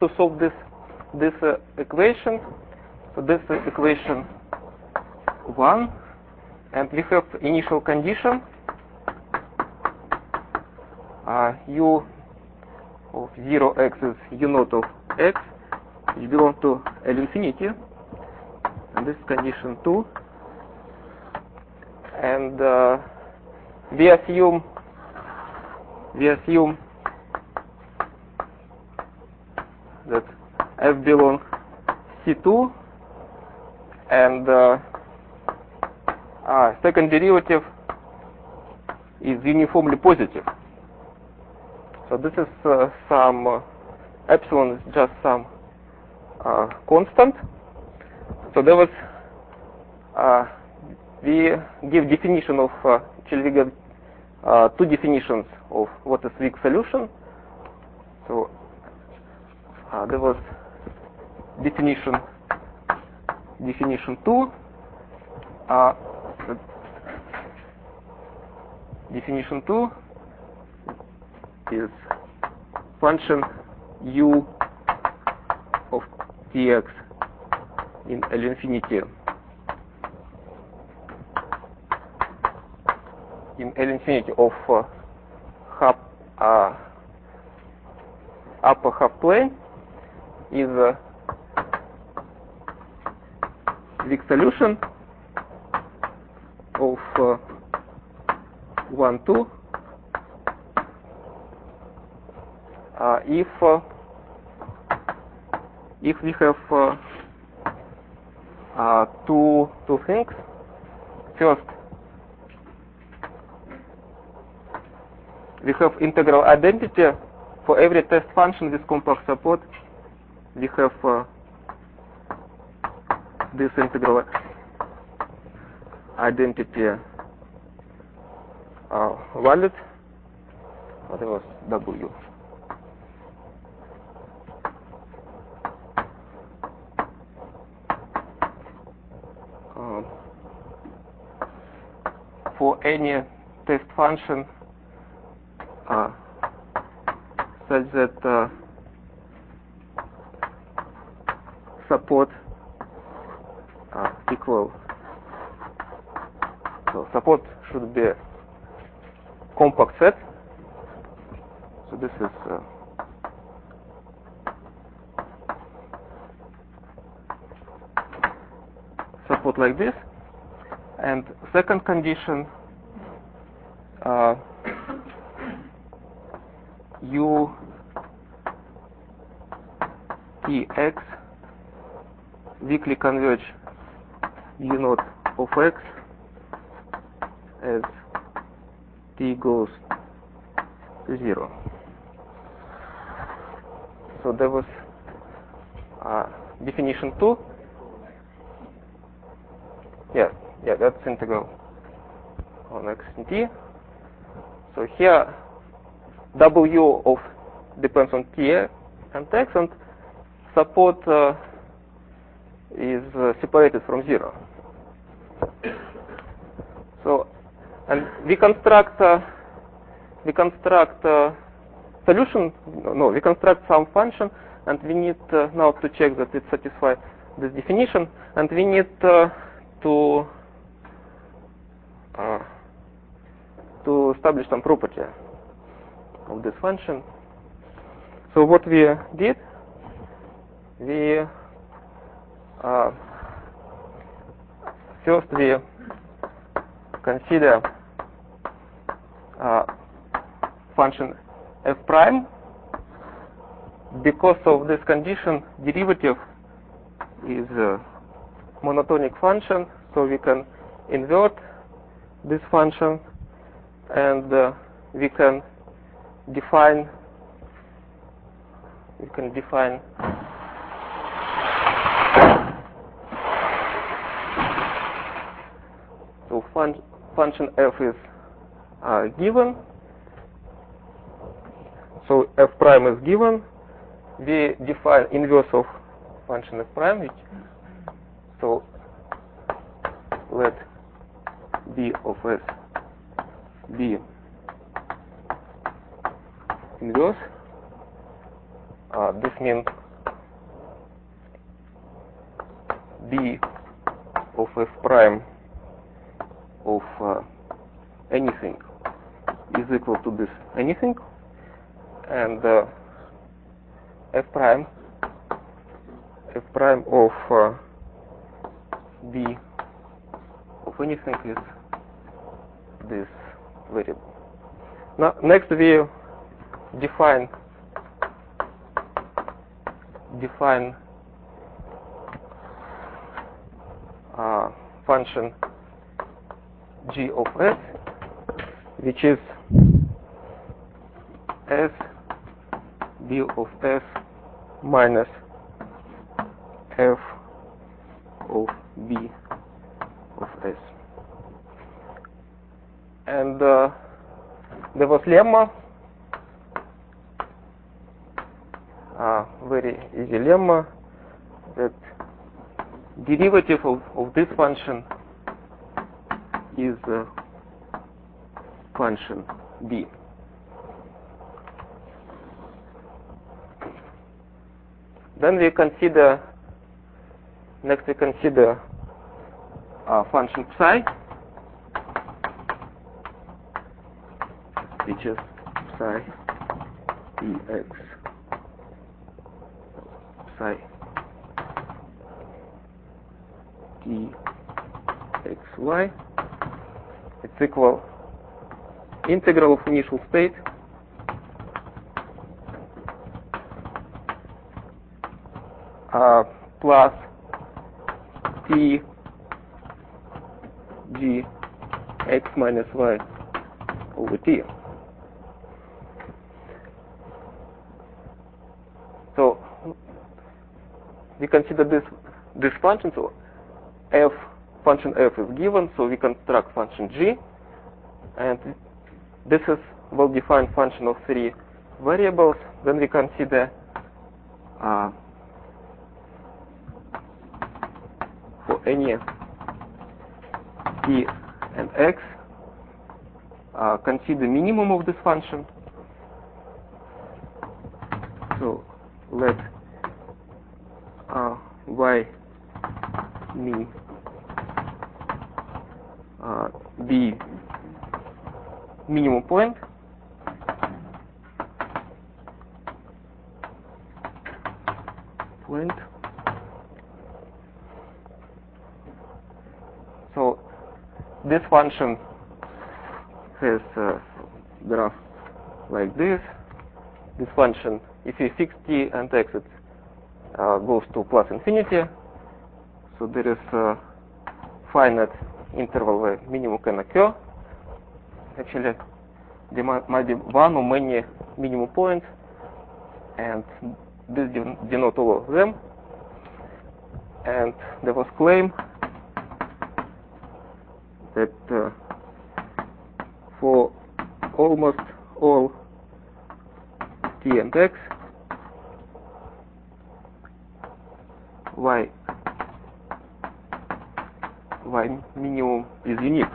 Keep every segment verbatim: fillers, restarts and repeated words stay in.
to solve this this uh, equation. So this uh, equation one, and we have initial condition uh, u of zero x is u naught of x, which belongs to L infinity, and this is condition two. And uh, we assume we assume that f belongs C two, and uh, uh, second derivative is uniformly positive. So this is uh, some uh, epsilon is just some uh, constant. So there was uh, we give definition of uh, actually we give uh, two definitions of what is weak solution. So uh, there was definition definition two. Uh, definition two is function u of tx in L infinity in L infinity of uh, half uh, upper half plane is a weak solution of uh, one two uh, if uh, if we have uh, uh, two two things. First, we have integral identity for every test function with compact support. We have uh, this integral identity uh, valid. What was W? Uh, for any test function uh, such that uh, support uh, equal. So support should be a compact set. So this is uh, support like this. And second condition, uh, u tx weakly converge u naught of x as t goes to zero. So there was uh, definition two. Yeah, yeah, that's integral on x and t. So here W of depends on t and x, and support uh, is uh, separated from zero. So, and we construct uh, we construct uh, solution. No, we construct some function, and we need uh, now to check that it satisfies this definition, and we need uh, to uh, to establish some property of this function. So what we did, we uh, first we consider uh, function f prime. Because of this condition, derivative is a monotonic function, so we can invert this function, and uh, we can define we can define so fun function f is uh, given. So f prime is given. We define inverse of function f prime, which so let b of s be inverse. Uh, this means b of f prime of uh, anything is equal to this anything, and uh, f prime f prime of uh, b of anything is this variable. Now next we define define uh, function g of s, which is s b of s minus f of b of s. And uh, there was lemma, uh, very easy lemma, that derivative of, of this function is uh, function b. Then we consider, next we consider uh, function psi, which is psi dx, psi dxy. It's equal integral of initial state uh, plus t g x minus y over t. So we consider this this function. So f function f is given, so we construct function g, and this is well-defined function of three variables. Then we consider uh, for any t and x, uh, consider minimum of this function. So let uh, y me uh, be minimum point, point. So this function has a graph like this. This function, if you fix t and x, it uh, goes to plus infinity. So there is a finite interval where minimum can occur. Actually, there might, might be one or many minimum points, and this denotes all of them. And there was claim that uh, for almost all t and x, y y minimum is unique.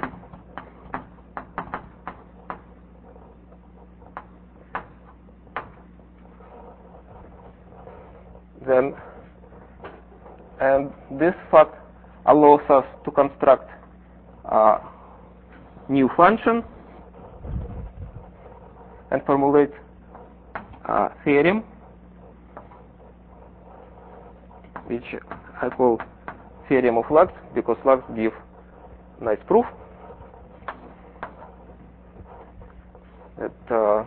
Then, and this fact allows us to construct a new function and formulate a theorem, which I call theorem of Lax, because Lax gives nice proof that uh,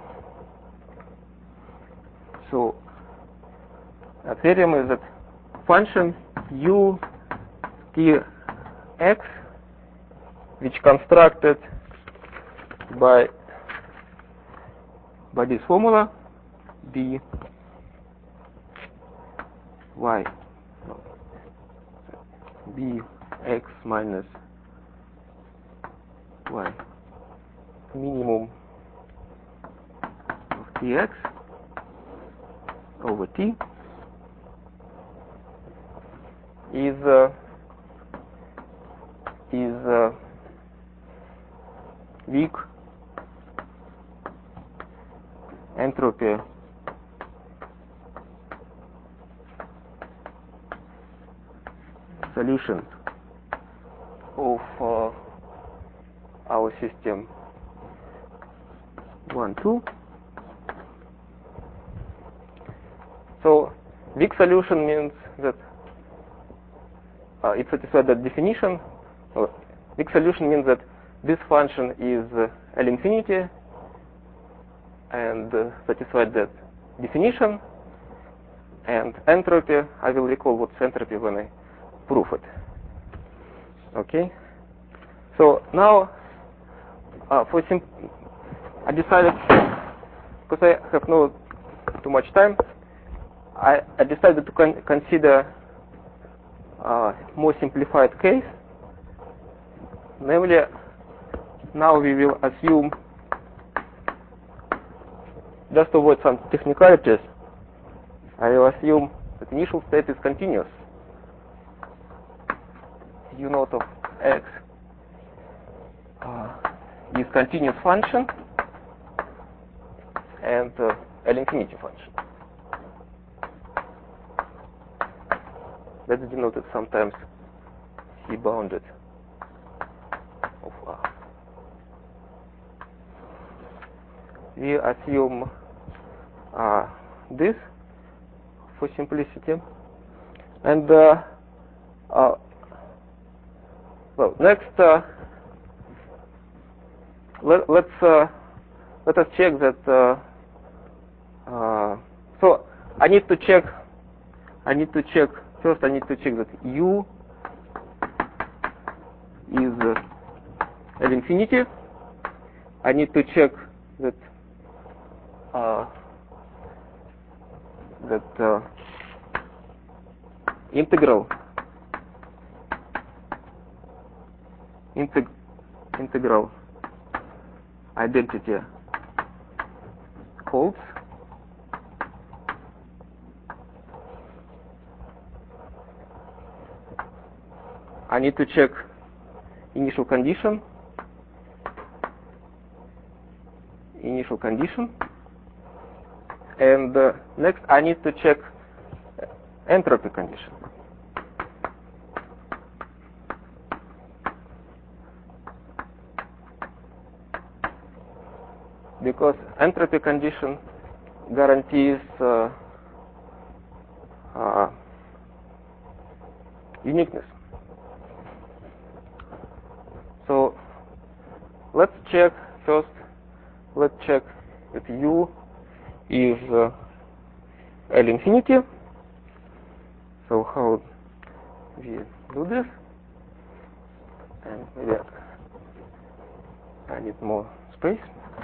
so a theorem is that function u t x, which constructed by by this formula b y no, b x minus y minimum of tx over t is uh, is uh, weak entropy solution of uh, our system one, two. So weak solution means that uh, it satisfies that definition. Or weak solution means that this function is uh, L infinity and uh, satisfied that definition. And entropy, I will recall what's entropy when I prove it. Okay. So now, uh, for sim I decided, because I have no too much time, I, I decided to con consider a more simplified case. Namely, now we will assume, just to avoid some technicalities, I will assume that initial state is continuous. U naught of x uh, is continuous function and uh, L infinity function. That's denoted sometimes C bounded of R. We assume uh, this for simplicity, and uh, uh, well, next uh, let, let's uh, let us check that. Uh, uh, so I need to check. I need to check first. I need to check that U is uh, L infinity. I need to check that uh, that uh, integral integ integral identity holds. I need to check initial condition initial condition and uh, next I need to check entropy condition. Because entropy condition guarantees uh, uh, uniqueness. So let's check first. Let's check if U is uh, L infinity. So how we do this? And maybe I need more space.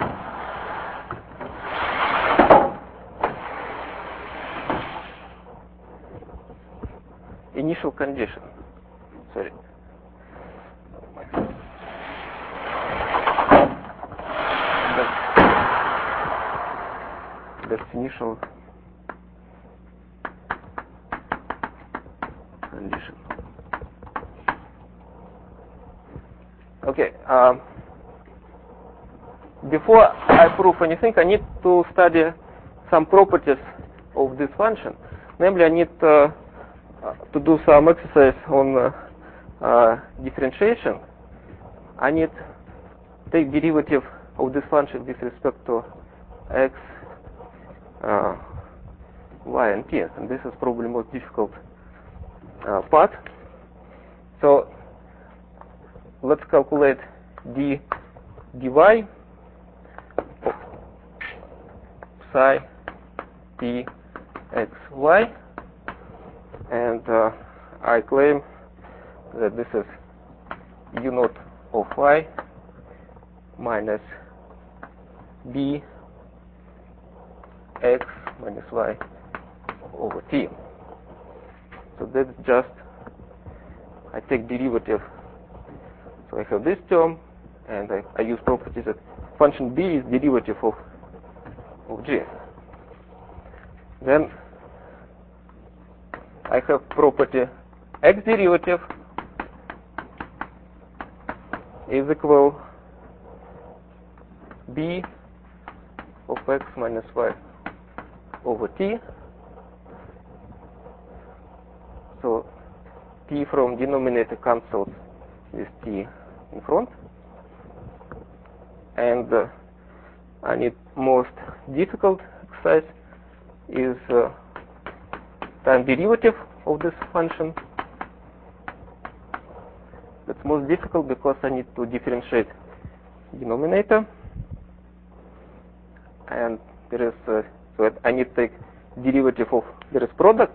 Initial condition. Sorry. That's initial condition. Okay. Um, before I prove anything, I need to study some properties of this function. Namely, I need uh, to do some exercise on uh, uh, differentiation. I need to take derivative of this function with respect to x, uh, y, and t, and this is probably the most difficult uh, part. So let's calculate d dy of psi t x y, and uh, I claim that this is u naught of y minus b x minus y over t. So that's just, I take derivative. So I have this term, and I, I use properties that function b is derivative of, of g. Then I have property x derivative is equal b of x minus y over t. So t from denominator cancels with t in front. And uh, I need most difficult exercise is uh, time derivative of this function. That's most difficult because I need to differentiate denominator. And there is, uh, so I need to take derivative of, there is product.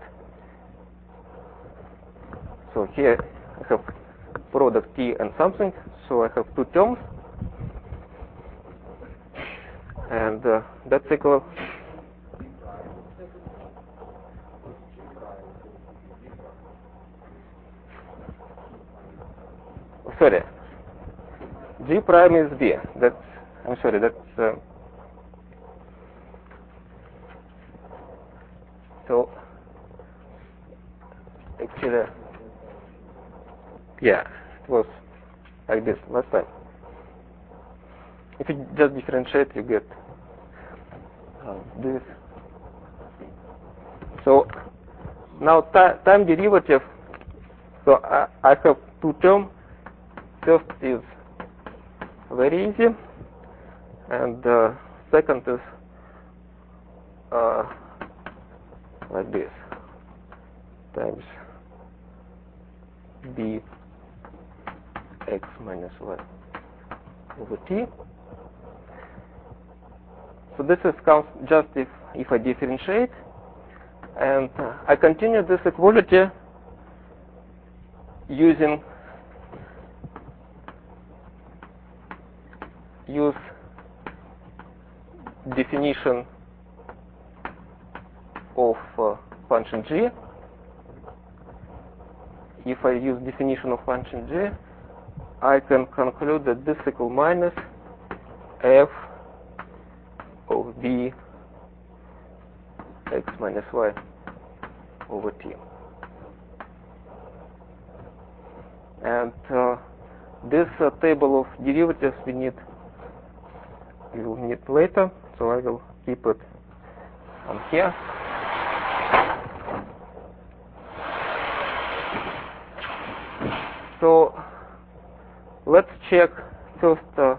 So here I have product t and something, so I have two terms. And uh, that's equal. Oh, sorry, G prime is B. That's, I'm sorry, that's. Uh, so actually, yeah, it was like this last time. If you just differentiate, you get uh, this. So now time derivative. So I, I have two terms. First is very easy, and uh, second is uh, like this times b x minus y over t. So this is counts just if if I differentiate, and uh, I continue this equality using use definition of uh, function g. If I use definition of function g, I can conclude that this equal minus f of b x minus y over t. And uh, this uh, table of derivatives we need we will need later, so I will keep it on here. So let's check first uh,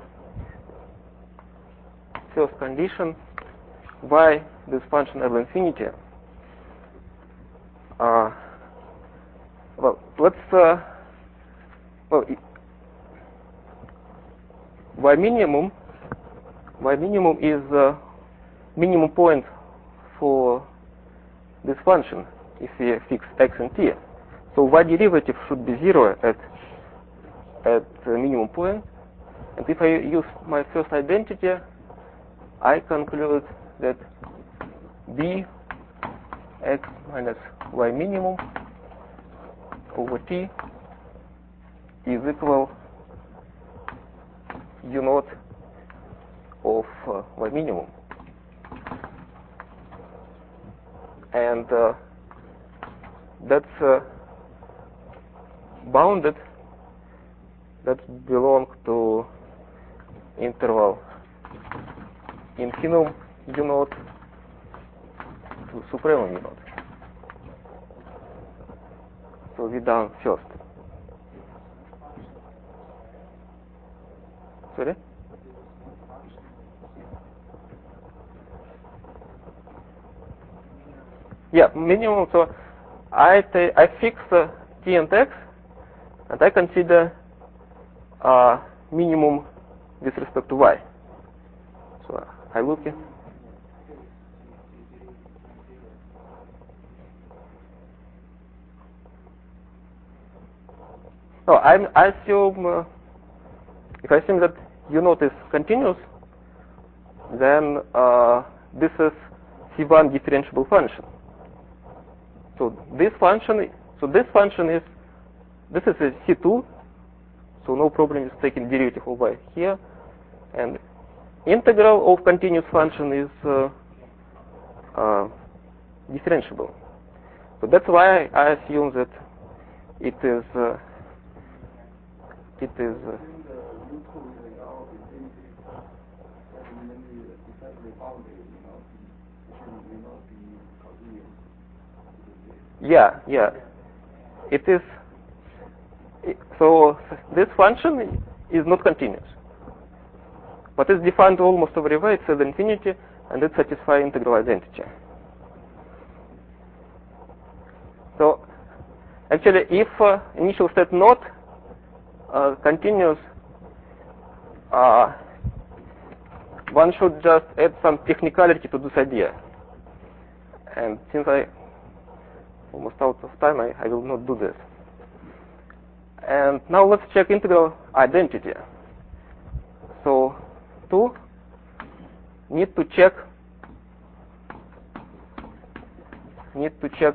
first condition, why this function L infinity. Uh, well, let's uh, well y minimum. Y minimum is uh, minimum point for this function if we fix x and t. So y derivative should be zero at at the minimum point. And if I use my first identity, I conclude that b x minus y minimum over t is equal u naught of uh, y minimum. And uh, that's uh, bounded, that belong to interval infimum u naught to supremum u naught. So we done first. Sorry? Yeah, minimum. So I I fix uh, t and x, and I consider uh, minimum with respect to y. So I look at. No, I'm, I assume uh, if I assume that u naught is continuous, then uh, this is C one differentiable function. So this function, so this function is, this is a C two, so no problem with taking derivative of y here, and integral of continuous function is uh, uh, differentiable. So that's why I assume that it is uh, it is. Uh, yeah, yeah. It is so this function is not continuous, but it's defined almost everywhere. It says infinity, and it satisfies integral identity. So actually, if uh, initial state not uh, continuous, uh, one should just add some technicality to this idea. And since I almost out of time, I, I will not do this. And now let's check integral identity. So to need to check need to check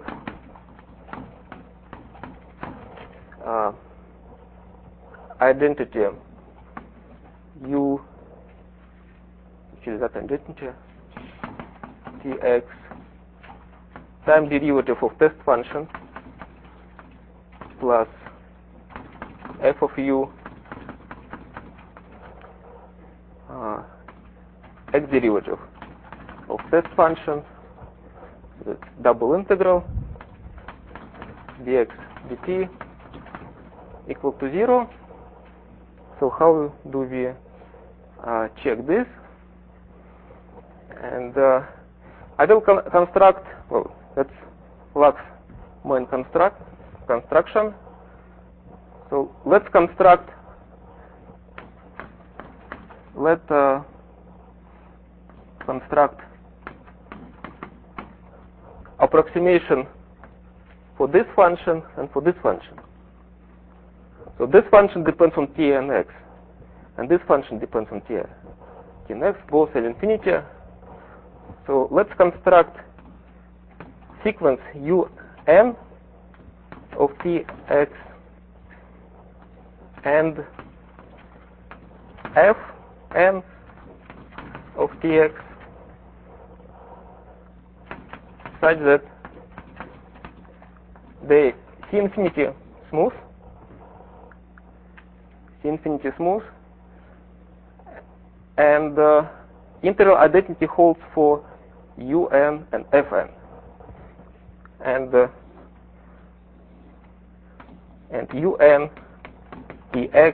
uh, identity u, which is that identity tx time derivative of test function plus f of u uh, x derivative of test function, the double integral dx dt equal to zero. So how do we uh, check this? And uh, I will con construct, well, that's Lax main construct construction. So let's construct, let uh, construct approximation for this function and for this function. So this function depends on t and x, and this function depends on t, t and x, both at infinity. So let's construct sequence un of tx and fn of tx such that they C infinity smooth, C infinity smooth, and uh, integral identity holds for un and fn, and uh, and un tx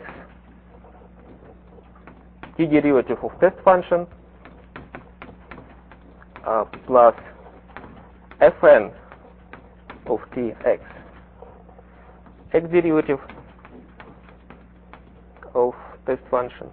t derivative of test function uh, plus fn of tx x derivative of test function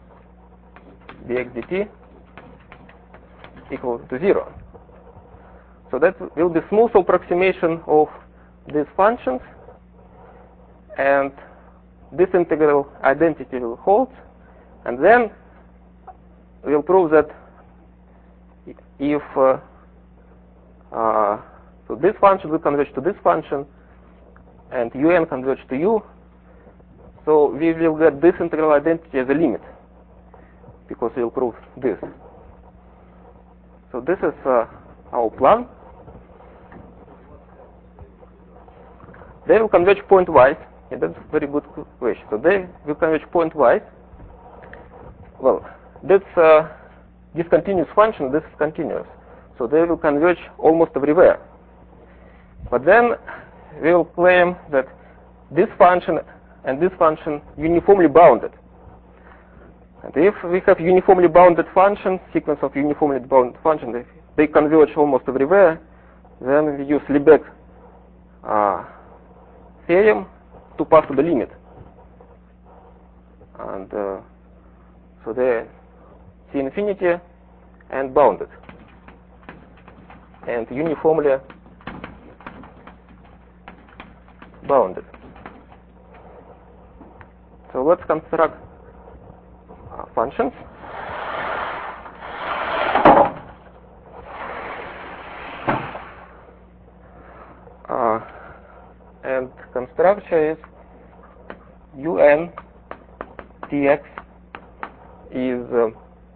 dx dt equal to zero. So that will be smooth approximation of these functions, and this integral identity will hold, and then we'll prove that if uh, uh, so this function will converge to this function and un converge to u, so we will get this integral identity as a limit because we'll prove this. So this is uh, our plan. They will converge pointwise. Yeah, that's a very good question. So they will converge pointwise. Well, this uh, discontinuous function, this is continuous. So they will converge almost everywhere. But then we will claim that this function and this function uniformly bounded. And if we have uniformly bounded function, sequence of uniformly bounded functions, they, they converge almost everywhere, then we use Lebesgue uh, theorem to pass to the limit. And uh, so they C infinity and bounded and uniformly bounded. So let's construct uh, functions. Uh, and construction is un tx is uh,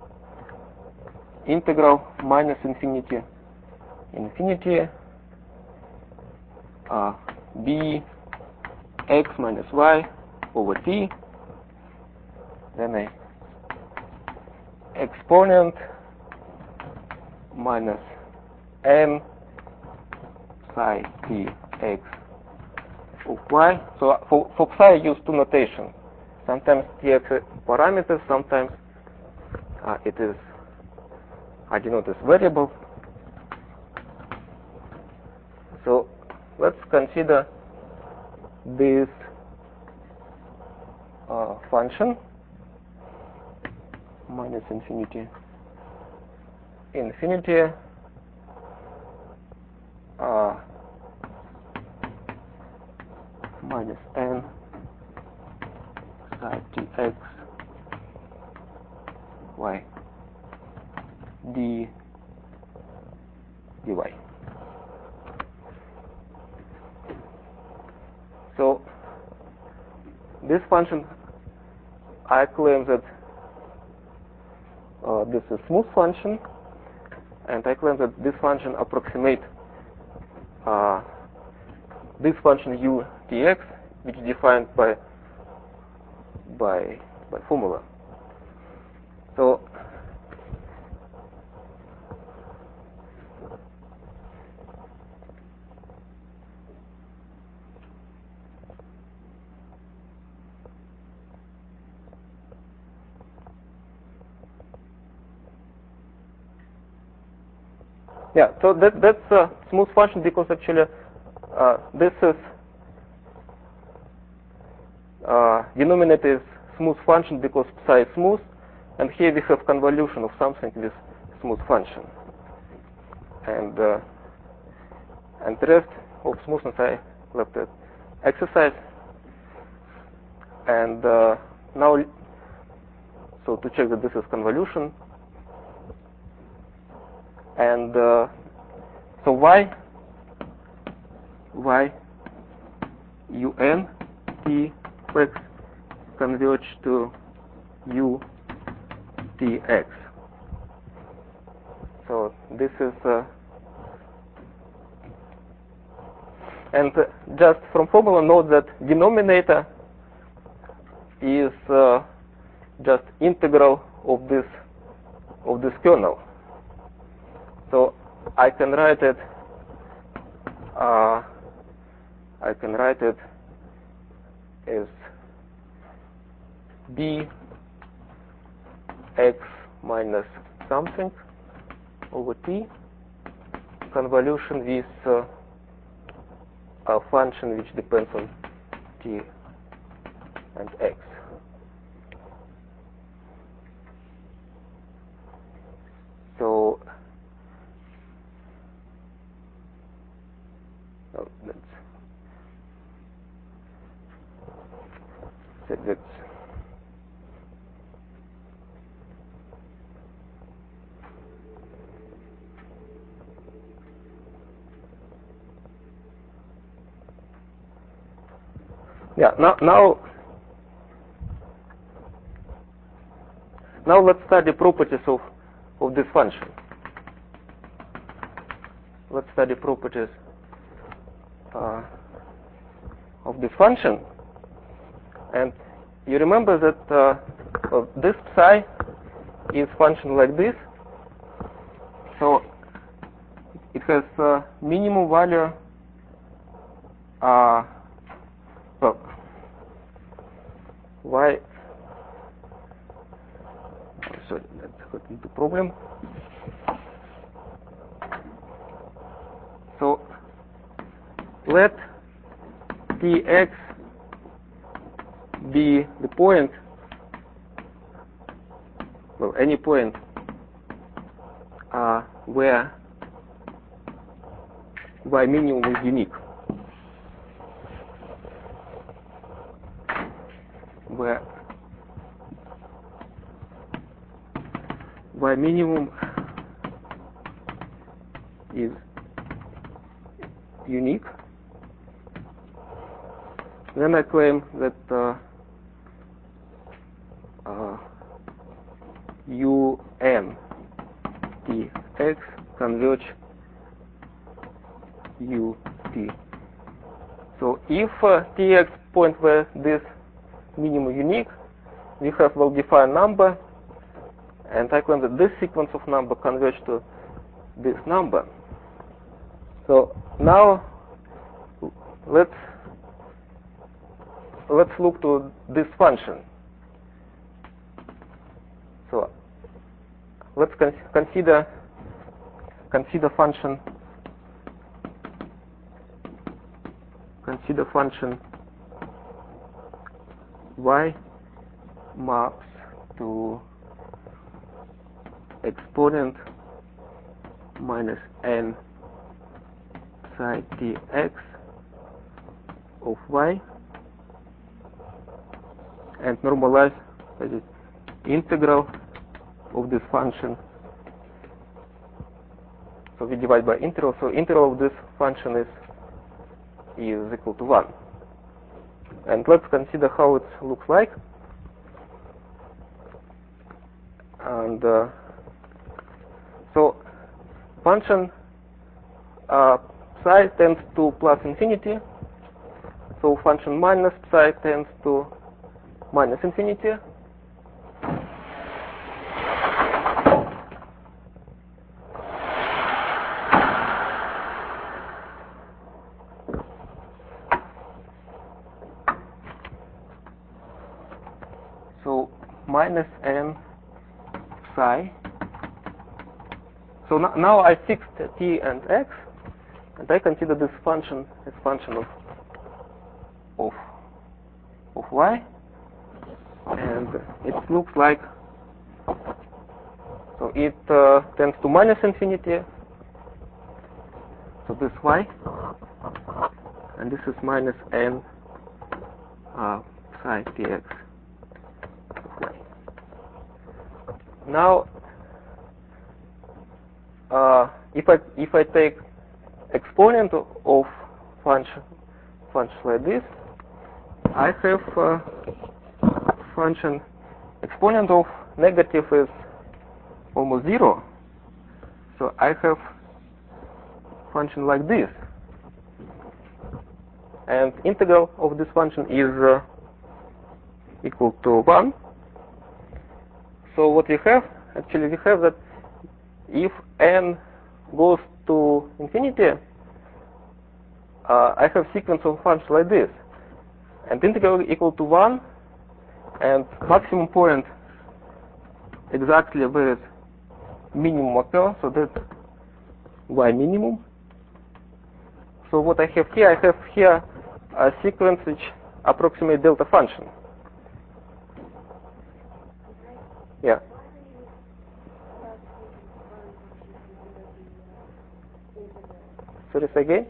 integral minus infinity infinity uh, b x minus y over t, then a exponent minus n psi t x of y. So for, for psi I use two notation. Sometimes tx parameters, sometimes uh, it is, I denote as variable. So let's consider this uh, function minus infinity infinity uh, minus n psi tx y d dy. So this function, I claim that uh, this is smooth function, and I claim that this function approximate uh, this function u tx, which is defined by by by formula. So yeah, so that that's a smooth function because actually uh, this is uh, denominator is smooth function because psi is smooth, and here we have convolution of something with smooth function, and uh, and the rest of smoothness I left as exercise. And uh, now, so to check that this is convolution, and uh, so y y un t x converge to u tx. So this is uh, and uh, just from formula note that denominator is uh, just integral of this of this kernel. So I can write it. Uh, I can write it as b x minus something over t convolution with uh, a function which depends on t and x. So oh, that's that, that's yeah. Now now now let's study properties of of this function. Let's study properties uh, of this function. And you remember that uh, well, this psi is function like this. So it has uh, minimum value. Uh, well, y. Oh, sorry, that's got into problem. So let tx be the point, well, any point uh, where y minimum is unique, where y minimum is unique, then I claim that uh, uh, un tx converge ut. So if uh, tx point where this minimum unique, we have well-defined number, and I claim that this sequence of number converge to this number. So now let's let's look to this function. So let's con consider consider function consider function y maps to exponent minus n psi tx of y and normalize the integral of this function. So we divide by integral. So integral of this function is is equal to one. And let's consider how it looks like. And uh, so function uh, psi tends to plus infinity. So function minus psi tends to minus infinity. So minus n psi. So no, now I fixed t and x, and I consider this function as function of of of y, and it looks like, so it uh, tends to minus infinity. So this y, and this is minus n uh, psi tx. Now, uh, if I if I take exponent of, of function function like this, I have uh, function exponent of negative is almost zero. So I have function like this, and integral of this function is uh, equal to one. So what we have, actually we have that if n goes to infinity, uh, I have sequence of functions like this, and integral equal to one, and maximum point exactly where minimum occurs, so that's y minimum. So what I have here, I have here a sequence which approximates delta function. Yeah. Sorry, say again?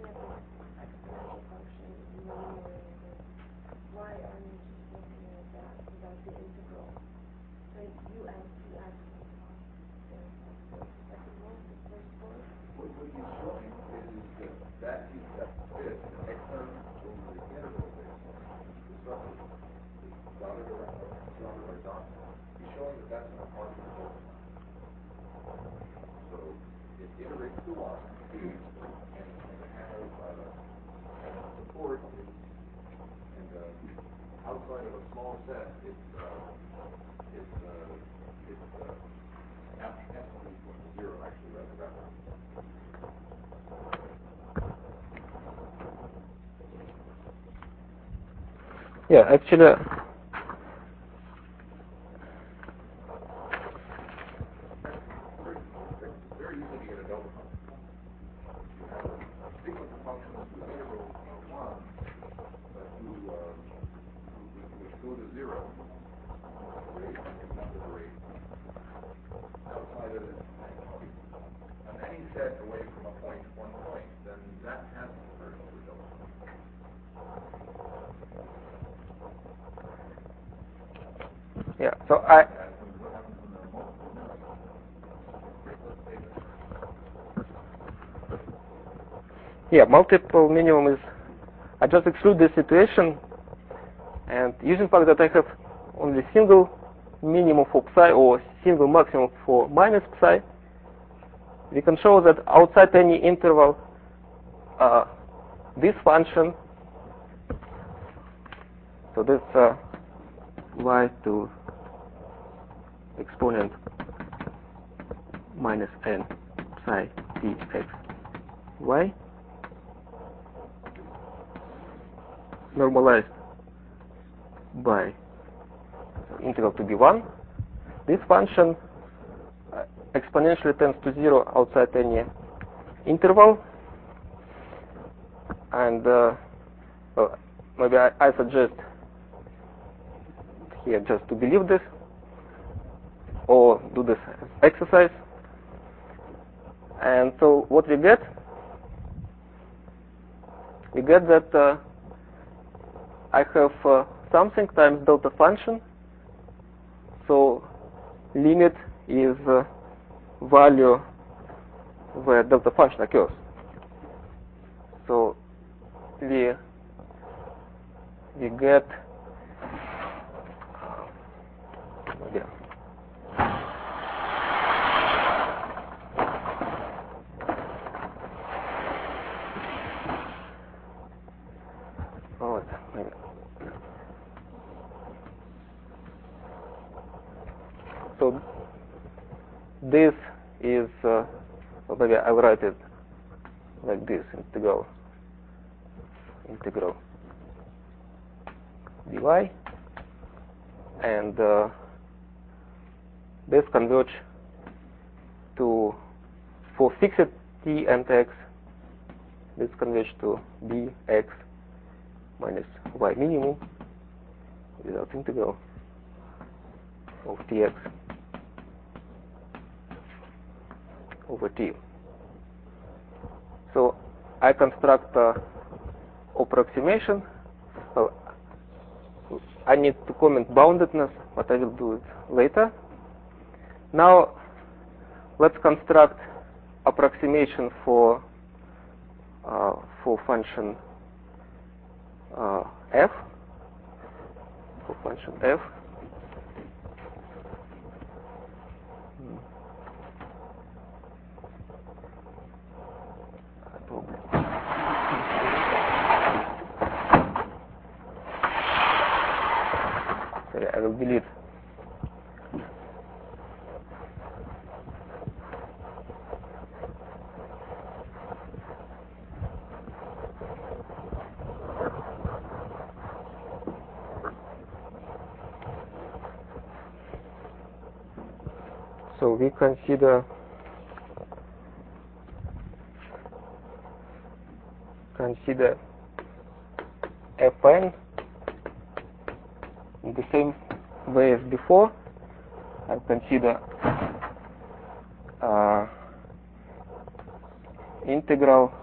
Outside of a small set, it's uh, it's uh, it's uh, absolutely equal to zero, actually, rather rapidly. Yeah, actually, It's very easy to get a delta function. You have a sequence of functions whose integral are one, but who uh, which go to zero, rate and the number of rate outside of it. On any set away from a point, one point, then that has to convert to a delta function. yeah. So I. What happens when there are multiple minimums? Let's say that. Yeah, multiple minimum is, I just exclude this situation, and using the fact that I have only single minimum for psi or single maximum for minus psi, we can show that outside any interval, uh, this function, so this uh, y to exponent minus n psi dx y normalized by integral to be one. This function uh, exponentially tends to zero outside any interval. And uh, well, maybe I, I suggest here just to believe this or do this exercise. And so what we get, we get that uh, I have uh, something times delta function. So limit is uh, value where delta function occurs. So we we get uh, yeah. Oh, maybe. So this is uh, well, maybe I'll write it like this: integral integral dy, and uh, this converge to for fixed t and x. This converge to dx minus y minimum without integral of tx over t. So I construct uh, approximation. Well, I need to comment boundedness, but I will do it later. Now let's construct approximation for uh, for function uh, f, for function f. Hmm. Probably. Sorry, I will delete. So we consider consider Fn in the same way as before. I consider uh, integral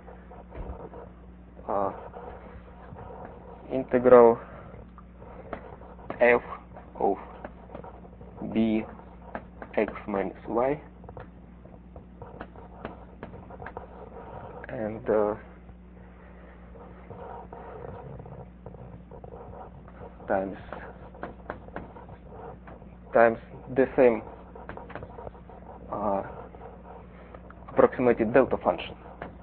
uh, integral f of b x minus y, and uh, times times the same uh, approximated delta function.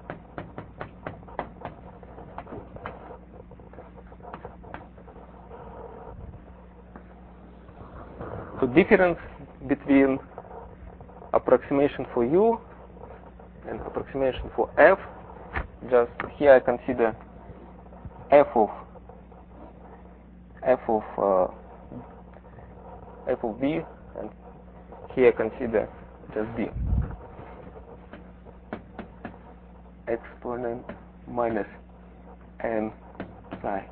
The difference between approximation for u and approximation for f, just here I consider f of f of uh, f of b, and here I consider just b. Exponent minus n psi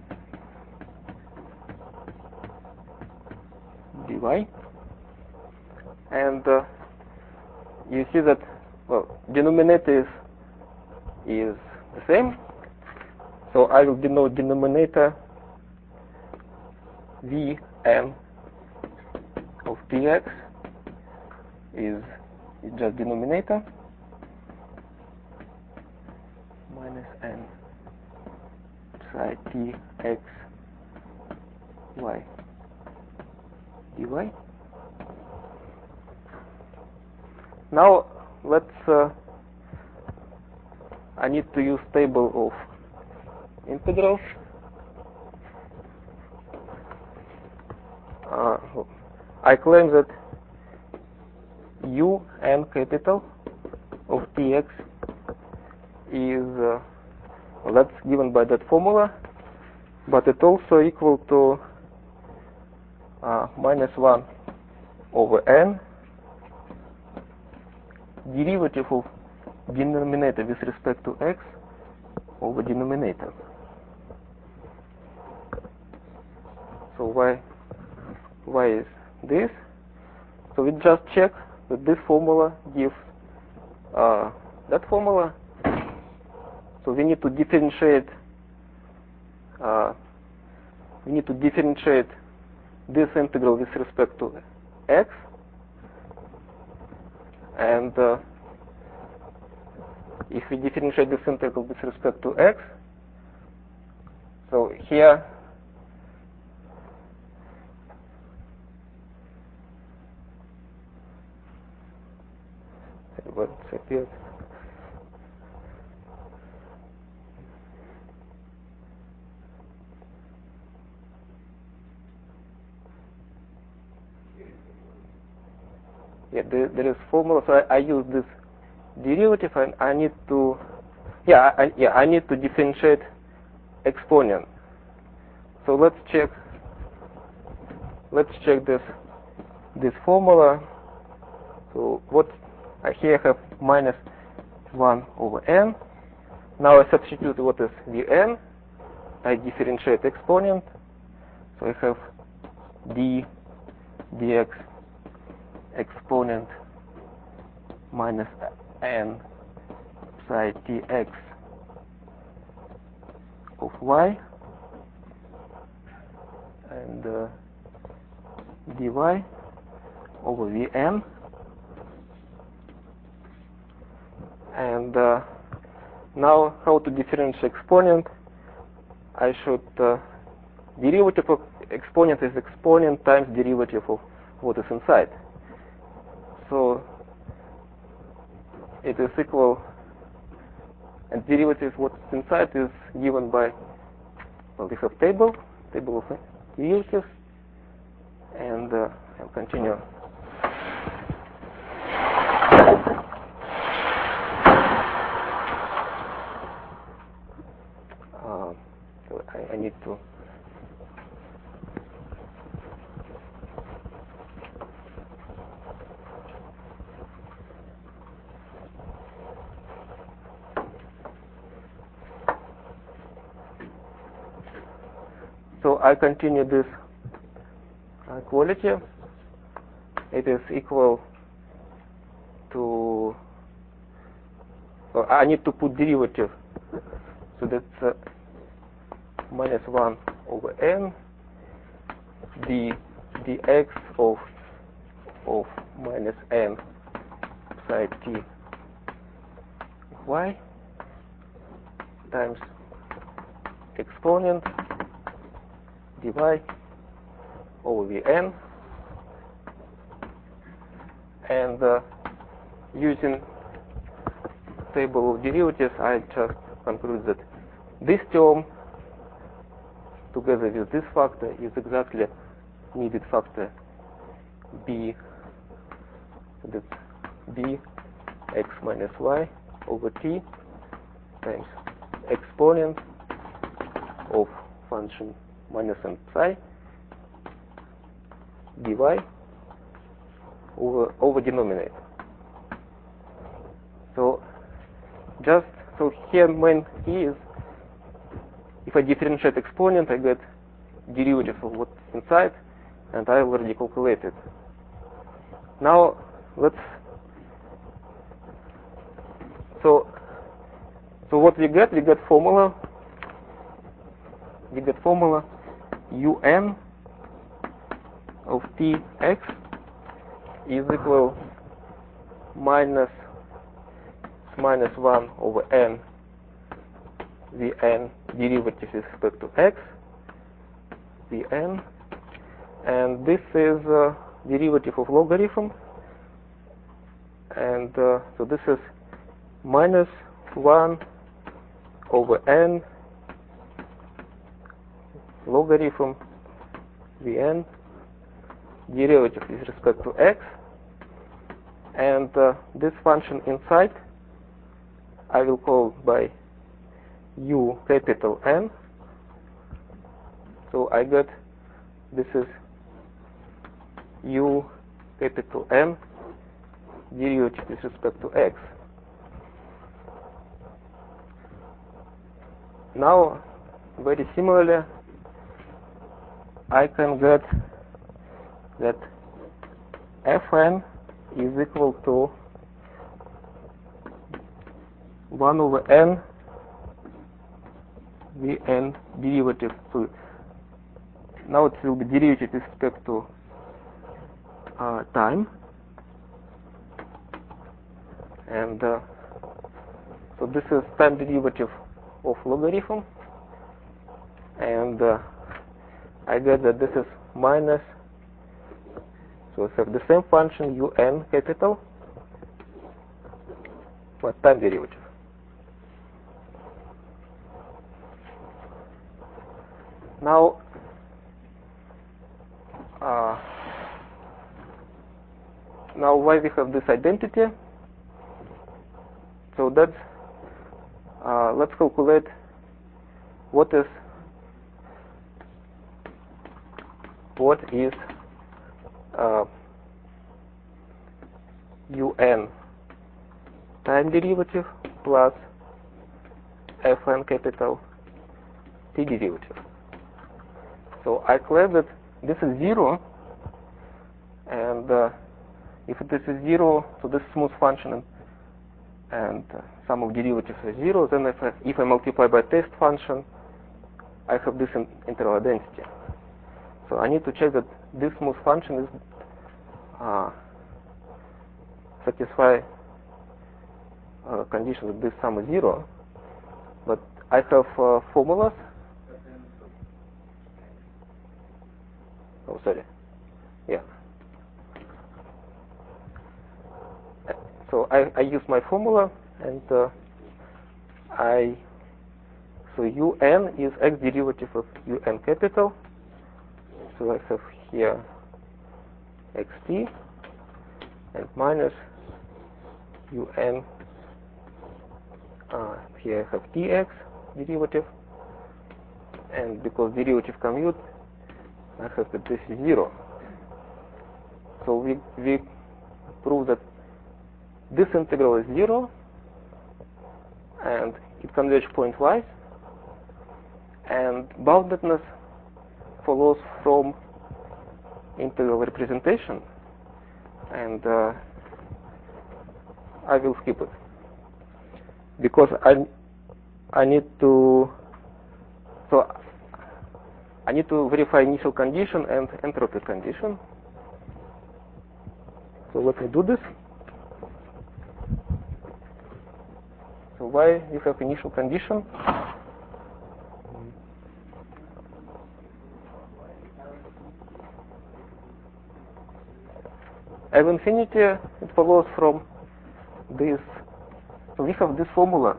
dy, and uh, you see that well denominator is is the same, so I will denote denominator Vn of tx is, is just denominator minus n psi tx y dy. Now let's uh, I need to use table of integrals. Uh, I claim that u n capital of tx is uh, well, that's given by that formula, but it also equal to uh, minus one over n derivative of denominator with respect to x over denominator. So why why is this? So we just check that this formula gives uh, that formula. So we need to differentiate uh, we need to differentiate this integral with respect to x, and uh, if we differentiate this integral with respect to x, so here what appears yeah there, there is formula, so I, I use this derivative, and I need to yeah I, yeah I need to differentiate exponent. So let's check let's check this this formula. So what I here have minus one over n. Now I substitute what is Vn. I differentiate exponent. So I have d dx exponent minus n psi tx of y, and uh, dy over Vn. And uh, now how to differentiate exponent? I should uh, derivative of exponent is exponent times derivative of what is inside. So it is equal, and derivative of what is inside is given by, well, we have table, table of derivatives, and uh, I'll continue. Uh, so I, I need to So I continue this uh, quality. It is equal to, well, I need to put derivative. So that's uh, minus one over n d dx of of minus n psi t y times exponent dy over Vn, and uh, using table of derivatives, I just conclude that this term together with this factor is exactly needed factor b, so that's b x minus y over t times exponent of function minus n psi dy over over denominator. So just so here main key is, if I differentiate exponent, I get derivative of what's inside, and I already calculated. Now let's so so what we get? We get formula. We get formula un of tx is equal minus minus one over n Vn derivative with respect to x Vn, and this is uh, derivative of logarithm, and uh, so this is minus one over n logarithm Vn derivative with respect to x, and uh, this function inside I will call by u capital N. So I get this is u capital N derivative with respect to x. Now, very similarly, I can get that Fn is equal to one over n Vn derivative. So now it will be derivative with respect to uh, time, and uh, so this is time derivative of logarithm, and uh, I get that this is minus, so I have the same function un capital, but time derivative. Now, uh, now why we have this identity? So that's, uh, let's calculate what is what is uh, un time derivative plus Fn capital t derivative. So I claim that this is zero, and uh, if this is zero, so this smooth function and, and uh, sum of derivatives is zero, then if I, if I multiply by test function, I have this in integral identity. So I need to check that this smooth function is uh, satisfy uh, condition that this sum is zero, but I have uh, formulas. Oh, sorry. Yeah. So I, I use my formula, and uh, I so un is x derivative of un capital. So I have here xt and minus un. Uh, here I have tx derivative, and because derivative commute, I have that this is zero. So we we prove that this integral is zero, and it converges pointwise, and boundedness follows from integral representation, and uh, I will skip it because I I need to so I need to verify initial condition and entropy condition. So let me do this. So why you have initial condition? Ab infinity, it follows from this. So we have this formula.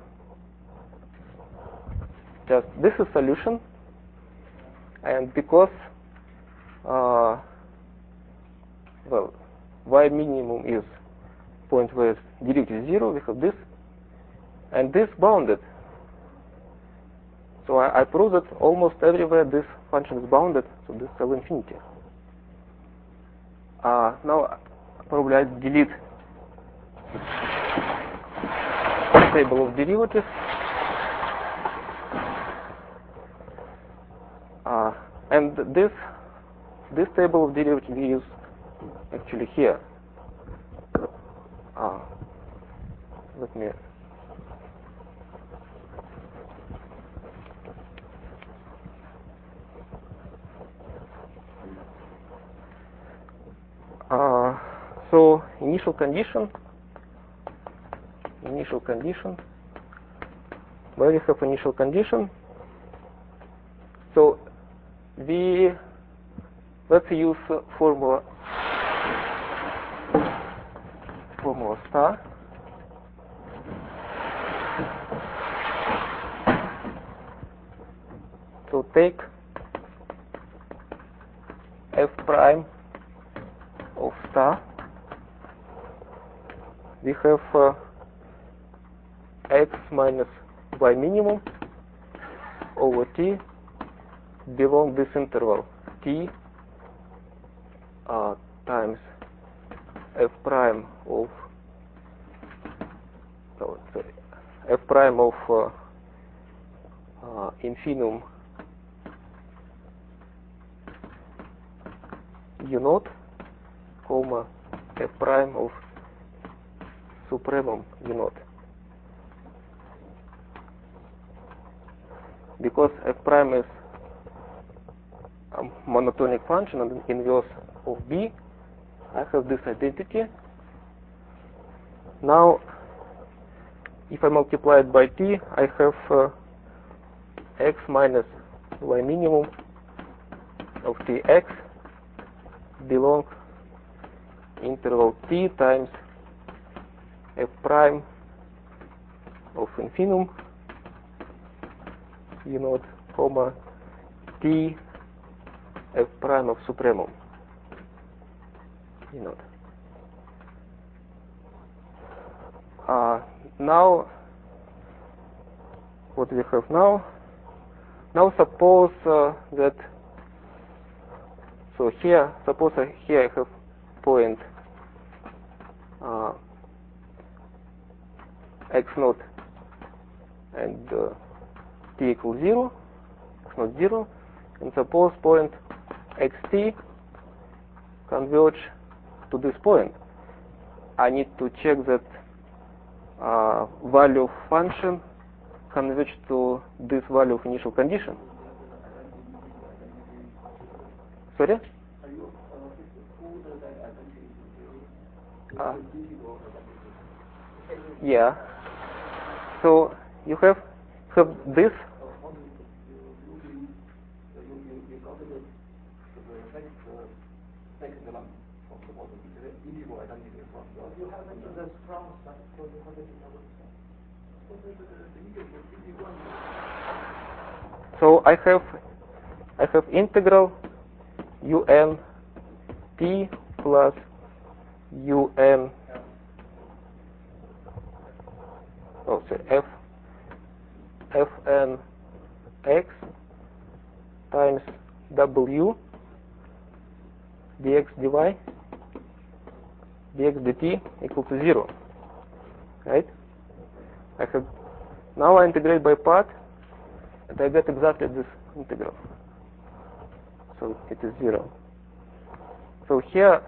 Just this is solution, and because uh, well, y minimum is point where derivative is zero, we have this, and this bounded. So I, I prove that almost everywhere this function is bounded, so this is L infinity. Uh, now probably I delete the table of derivatives. Uh, and this this table of derivatives is actually here. Uh, let me uh, so initial condition initial condition where we have initial condition. So we let's use uh, formula formula star. So take f prime of star. We have uh, x minus y minimum over t belong this interval t uh, times f prime of oh, sorry, f prime of uh, uh, infimum u naught, comma f prime of supremum u naught. Because f prime is a monotonic function and inverse of b, I have this identity. Now, if I multiply it by t, I have uh, x minus y minimum of tx belong interval t times f prime of infimum u naught, comma t f prime of supremum u naught. Uh, now, what we have now? Now suppose uh, that, so here, suppose I, here I have point uh, x naught and uh, t equals zero, x naught zero, and suppose point xt converge to this point. I need to check that uh, value of function converge to this value of initial condition. Sorry? Uh, yeah. So you have have this. So I have I have integral un t plus un oh sorry, f fn x times w dx dy dx dt equal to zero, right? I have now I integrate by part, and I get exactly this integral. So it is zero. So here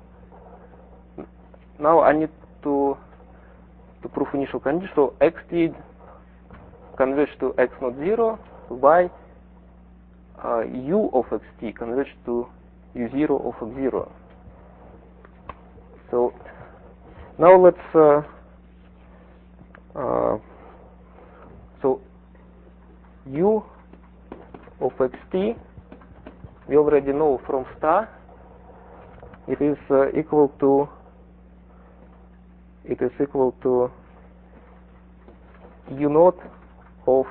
now I need to to prove initial condition. So xt converge to x naught zero, y uh, u of xt converge to u zero of x zero. So now let's uh, uh, so u of xt we already know from star it is uh, equal to it is equal to u naught of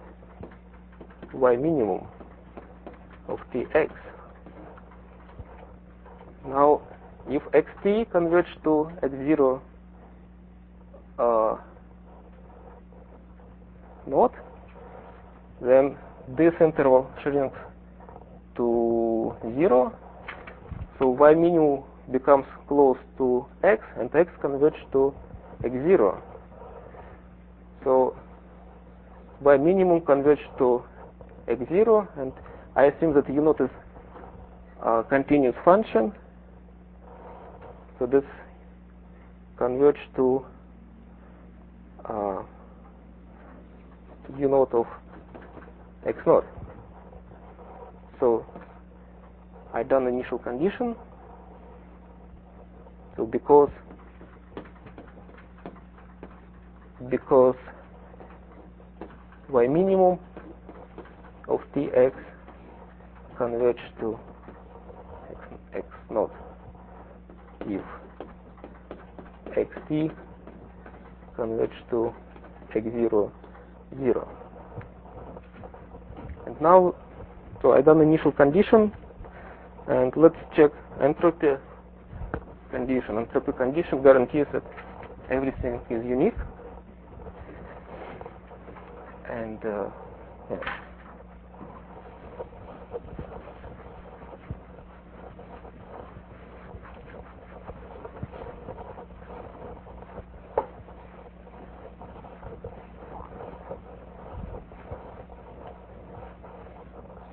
y minimum of tx. Now if xt converge to x zero uh, naught, then this interval shrinks to zero, so y minimum becomes close to x, and x converge to x zero. So y minimum converge to x zero, and I assume that u naught is a continuous function. So this converge to uh, u naught of x naught. So I done initial condition. So because because y minimum of tx converge to x, x naught if xt converge to x zero zero. And now, so I done initial condition, and let's check entropy condition. Entropy condition guarantees that everything is unique, and uh, yeah.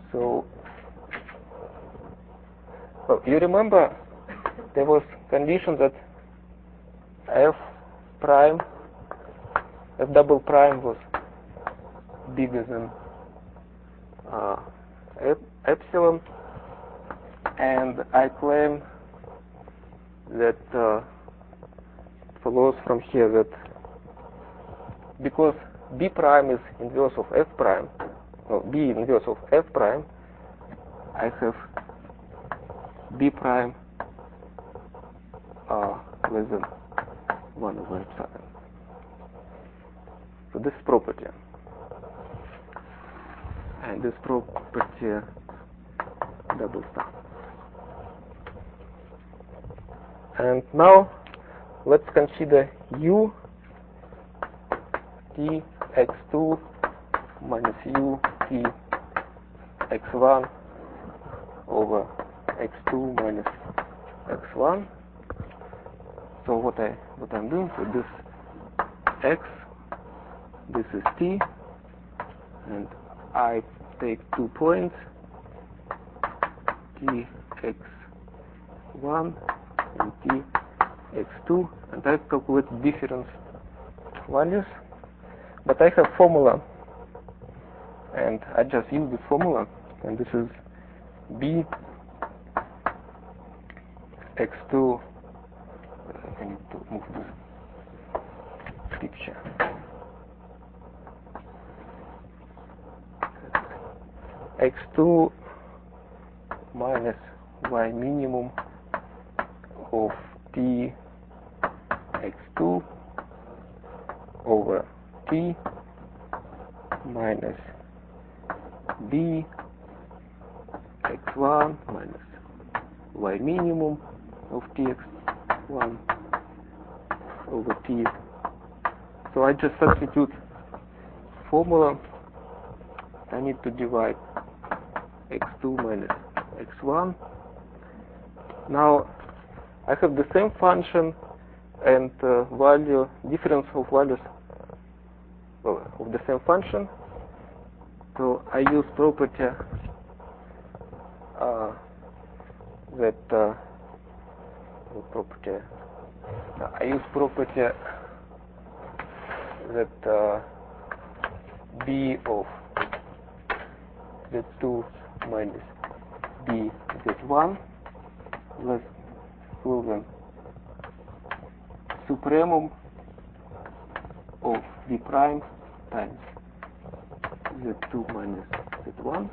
So, well, you remember there was condition that f prime, f double prime was bigger than uh, ep epsilon, and I claim that uh, follows from here that because b prime is inverse of f prime, no, b inverse of f prime, I have b prime uh, less than one over epsilon. So this property, and this property double sum. And now let's consider u t x two minus u t x one over x two minus x one. So what I what I'm doing, so this x, this is t, and I take two points, t x one and t x two, and I calculate difference values. But I have formula, and I just use this formula, and this is b x two. I need to move this picture. x two minus y minimum of t x two over t minus b x one minus y minimum of t x one over t. So I just substitute formula. I need to divide x two minus x one. Now I have the same function and uh, value, difference of values well, of the same function. So I use property uh, that uh, property. Uh, I use property that uh, b of z two minus b z one less equal than supremum of b prime times z two minus z one.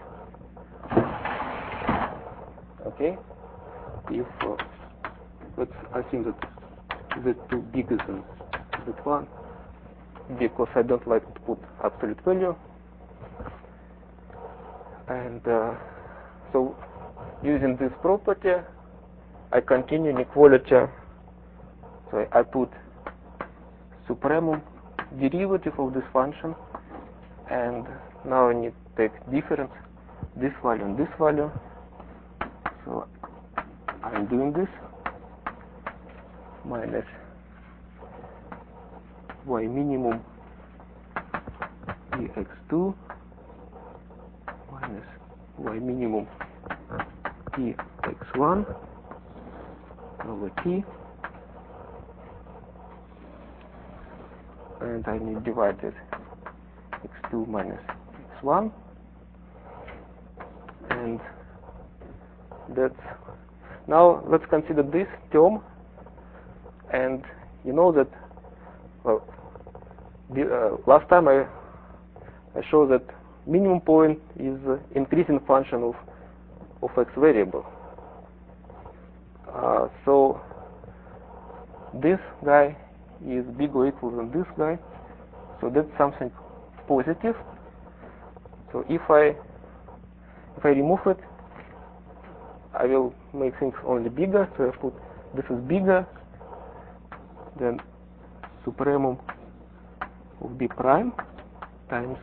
Okay, if uh, let's assume that z two bigger than z one, because I don't like to put absolute value. And uh, so using this property, I continue inequality. So I put supremum derivative of this function, and now I need to take difference, this value and this value. So I'm doing this, minus y minimum t x two minus y minimum t x one over t, and I need divided x two minus x one, and that's now let's consider this term. And you know that well the, uh, last time I I showed that minimum point is uh, increasing function of of x variable. Uh, so this guy is bigger or equal than this guy, so that's something positive. So if I if I remove it, I will make things only bigger. So I put this is bigger than supremum of b prime times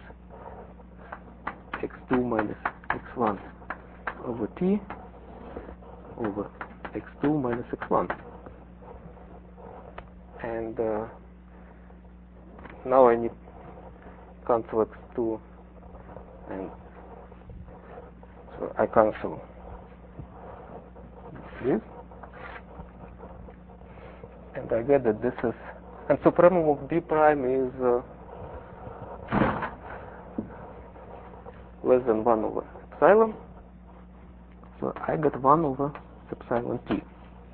x two minus x one over t over x two minus x one. And uh, now I need cancel x two and So I cancel this, and I get that this is, and supremum of B prime is uh, less than one over epsilon. So I get one over epsilon t.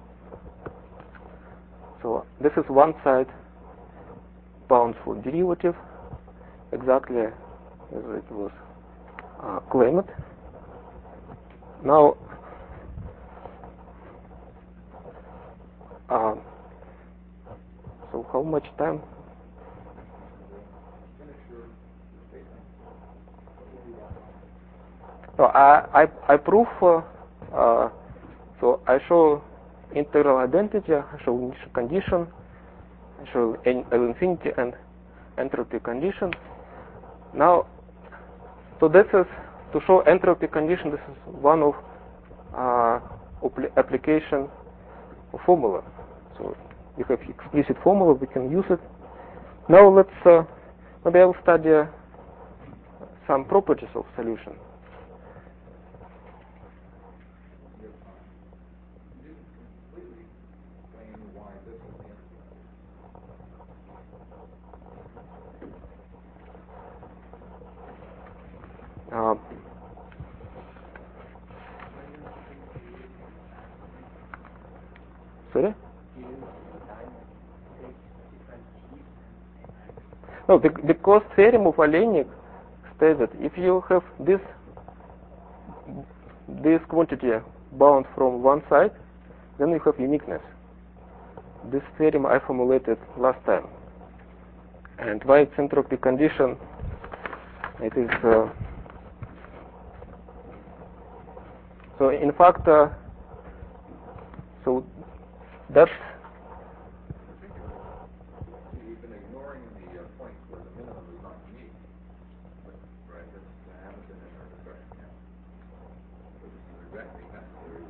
So this is one side bound for derivative, exactly as it was uh, claimed. Now, uh, so how much time? So I I, I prove. Uh, uh, so I show integral identity. I show initial condition. I show L infinity and entropy condition. Now, so this is to show entropy condition. This is one of uh, application of formula. So we have explicit formula. We can use it. Now let's uh, maybe I'll study uh, some properties of solution. Uh, sorry? No, because theorem of Alenic states that if you have this this quantity bound from one side, then you have uniqueness. This theorem I formulated last time. And why it's entropy condition? It is uh, so in fact uh, so that's We've been ignoring the uh, point where the minimum is not unique. Right, that's that hasn't been in our discussion yet. So this is exactly necessary.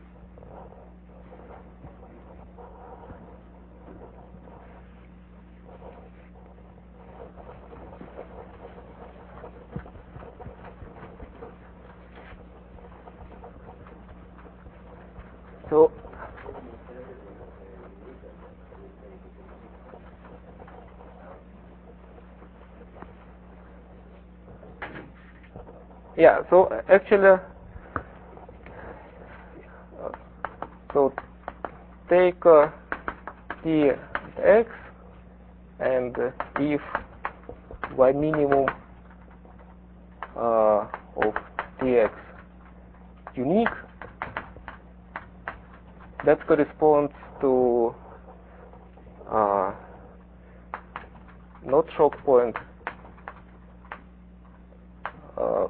so yeah, so actually uh, so take uh, T x, and uh, if y minimum uh, of Tx unique, that corresponds to uh, not shock point uh,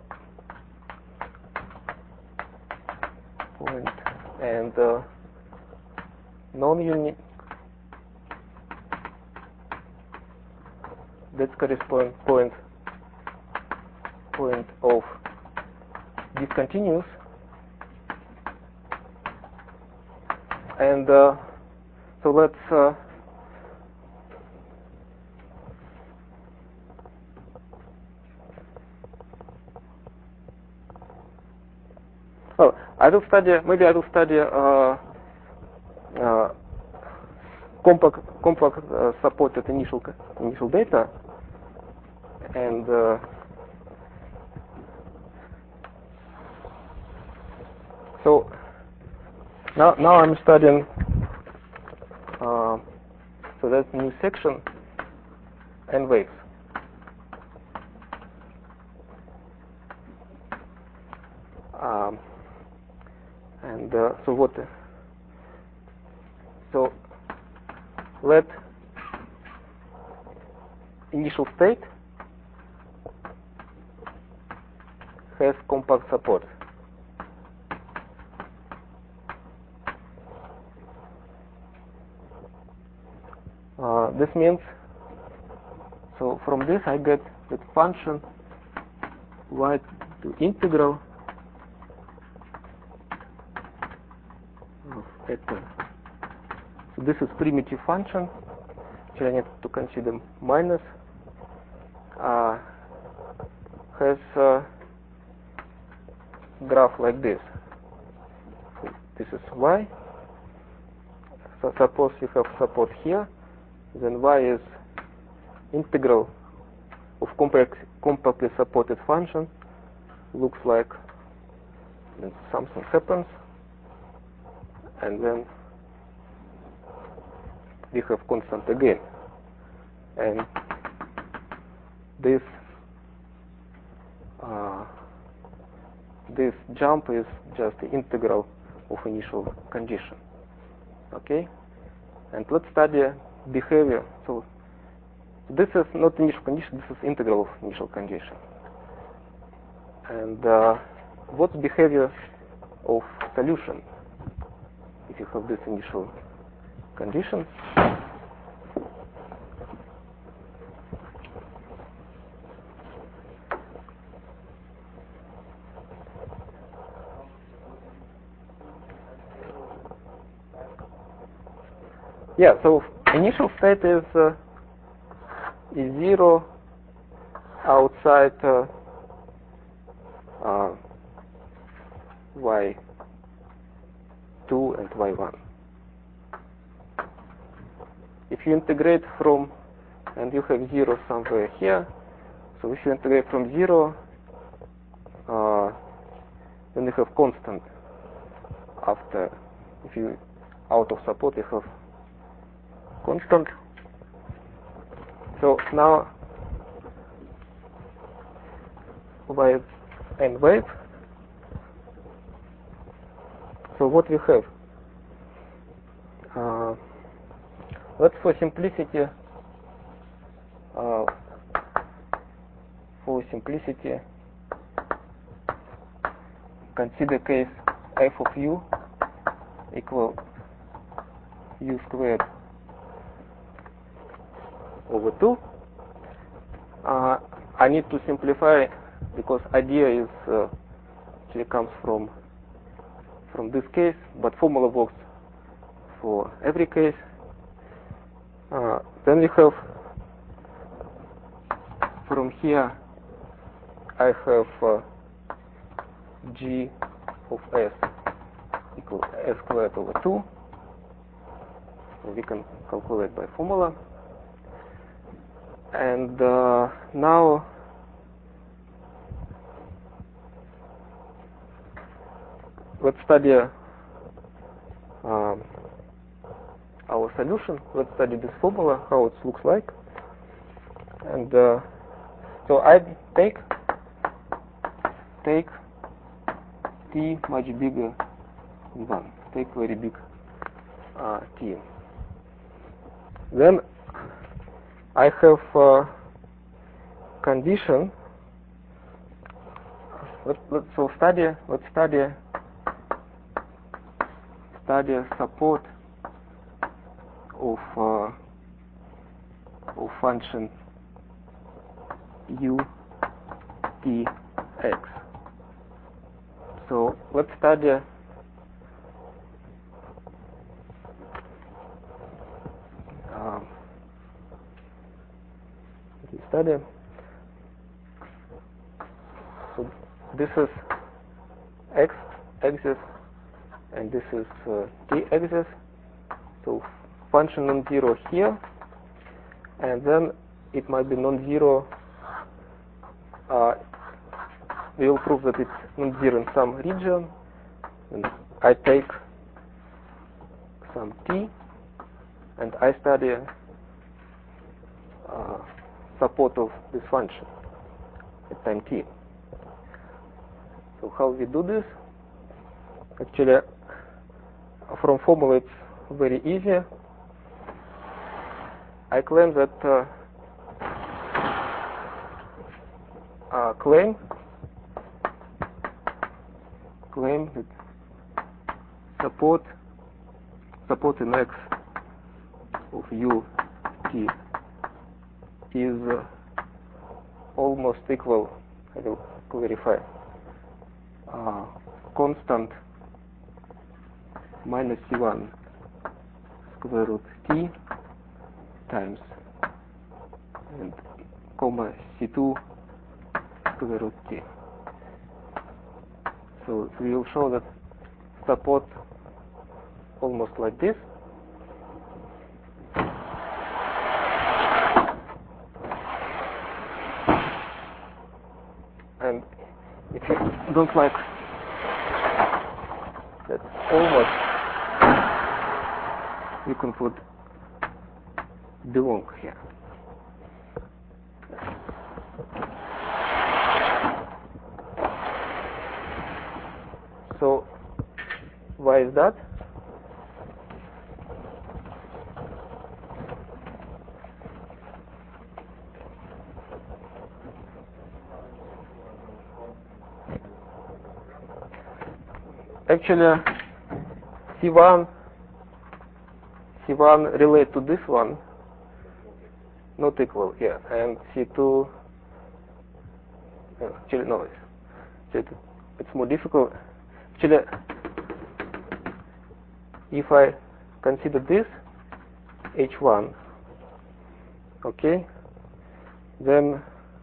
point and uh, non-unique, that corresponds point point of discontinuous, and uh, so let's uh, oh I will study maybe I will study uh, uh, compact compact uh, supported initial initial data, and uh, so now now I'm studying uh, so that's new section and waves. Um, and uh, so what? So let initial state has compact support. Uh, this means, so from this I get that function y to integral of eta. So this is primitive function, which I need to consider minus, uh, has uh, graph like this. So this is y. So suppose you have support here, then y is integral of complex, compactly supported function. Looks like then something happens, and then we have constant again, and this uh, this jump is just the integral of initial condition. Okay, and let's study behavior. So this is not initial condition, this is integral of initial condition. And uh, what's behavior of solution if you have this initial condition? Yeah, so initial state is uh, is zero outside uh, uh, y two and y one. If you integrate from, and you have zero somewhere here, so if you integrate from zero, uh, then you have constant after. If you out of support, you have constant. So now by n wave. So what we have? Uh, let's for simplicity uh, for simplicity consider case f of u equal u squared over two. Uh, I need to simplify because idea is uh, actually comes from from this case, but formula works for every case. Uh, then we have from here I have uh, g of s equal s squared over two. So we can calculate by formula. And uh, now let's study um, our solution. Let's study this formula, how it looks like. And uh, so I take take t much bigger than one. Take very big uh, t. Then I have uh, condition. Let, let's so study. Let's study study support of uh, of function u t x. So let's study uh, let's study. So this is x axis and this is uh, t axis. So function non-zero here, and then it might be non-zero. Uh, we will prove that it's non-zero in some region. And I take some t, and I study uh, support of this function at time t. So how we do this? Actually, from formula it's very easy. I claim that uh, uh, claim claim that support support in x of u t is uh, almost equal. I will clarify. Uh, constant minus c one square root t times and comma c two square root t. So we will show that support almost like this. And if you don't like that almost, you can put belong here. So why is that? Actually, C one C one relate to this one, not equal here, and C two actually no, it's, it's more difficult. Actually, if I consider this H one, okay, then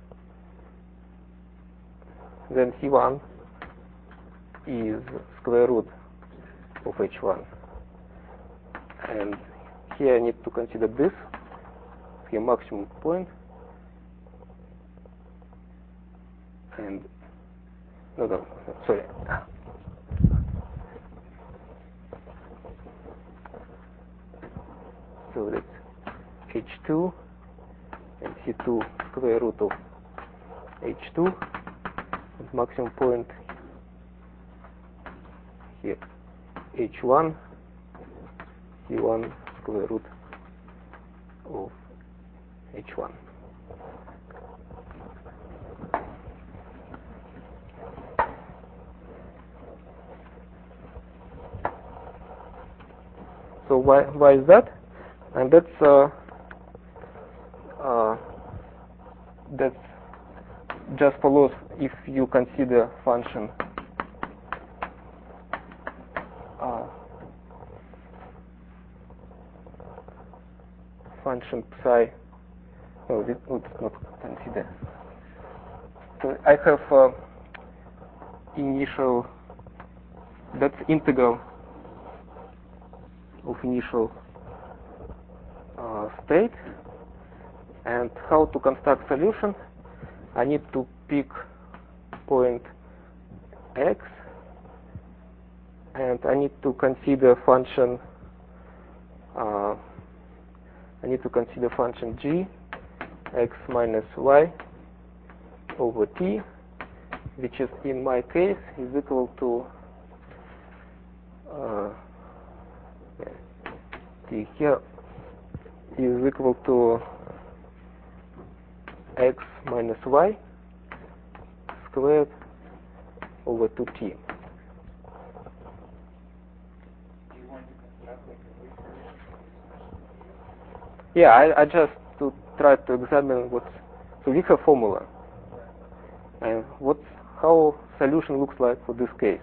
then C one is square root of H one, and here I need to consider this here maximum point, and no no, no sorry. So that's H two and C two square root of H two, and maximum point here H one, C one square root of H one. So why why is that? And that's uh, uh, that's just follows if you consider function uh, function psi. No, let's not consider. So I have uh, initial. That's integral of initial uh, state, and how to construct solution. I need to pick point x, and I need to consider function. Uh, I need to consider function g, x minus y over t, which is in my case is equal to uh, t here is equal to x minus y squared over two t. Do you want to construct like a weak solution? Yeah, I, I just to try to examine what's so we have formula and what's how solution looks like for this case.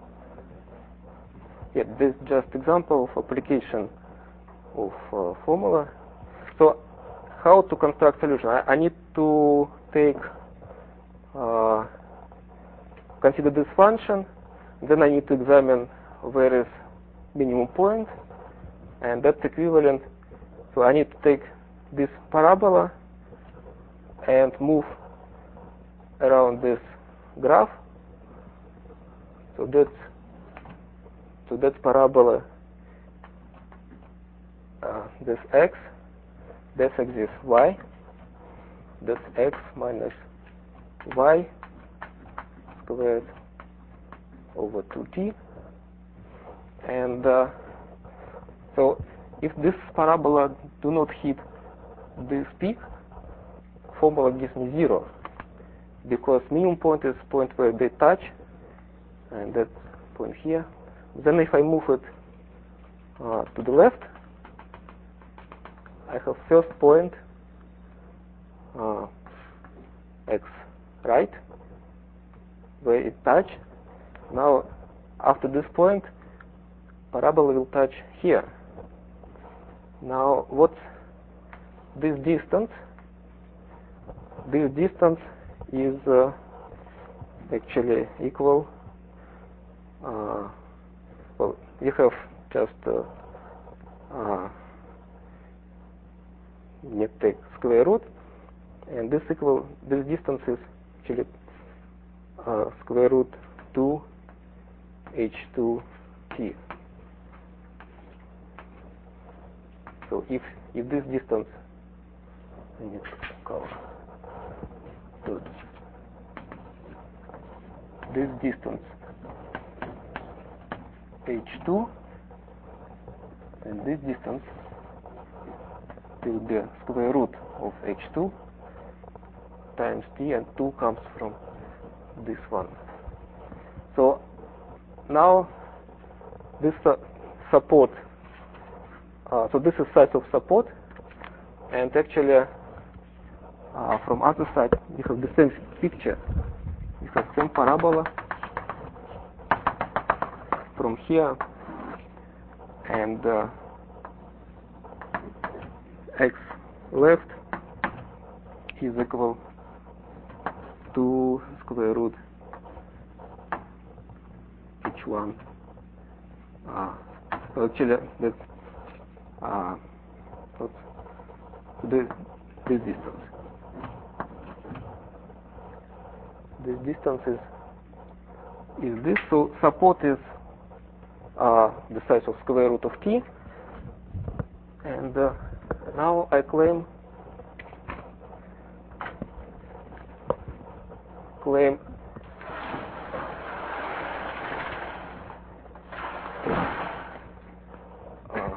Yeah, this is just example of application of uh, formula. So how to construct solution? I, I need to take uh, consider this function, then I need to examine where is minimum point, and that's equivalent. So I need to take this parabola and move around this graph. So that's so that's parabola. Uh, this x, this x is y. That's x minus y squared over two t. And uh, so if this parabola do not hit this peak, formula gives me zero, because minimum point is point where they touch, and that point here. Then if I move it uh, to the left, I have first point uh, x right, where it touch. Now after this point, parabola will touch here. Now what's this distance? This distance is uh, actually equal uh, well, we have just uh, uh, let's take square root, and this equal this distance is actually uh, square root two h two t. So if if this distance, I need to call to this distance h two, and this distance will be square root of h two times t, and two comes from this one. So now this uh, support, uh, so this is size of support, and actually uh, from other side we have the same picture. We have same parabola from here, and uh, x left is equal to square root h one. Uh, so actually that's uh, this, this distance. This distance is is this. So support is uh, the size of square root of t, and uh, now I claim claim uh,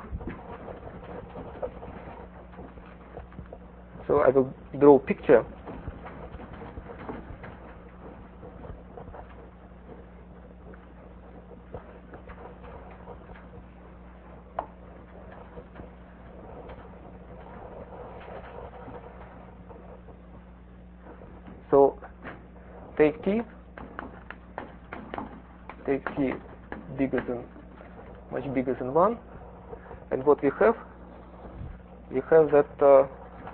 so I will draw a picture. So take t, take t bigger than, much bigger than one, and what we have, we have that uh,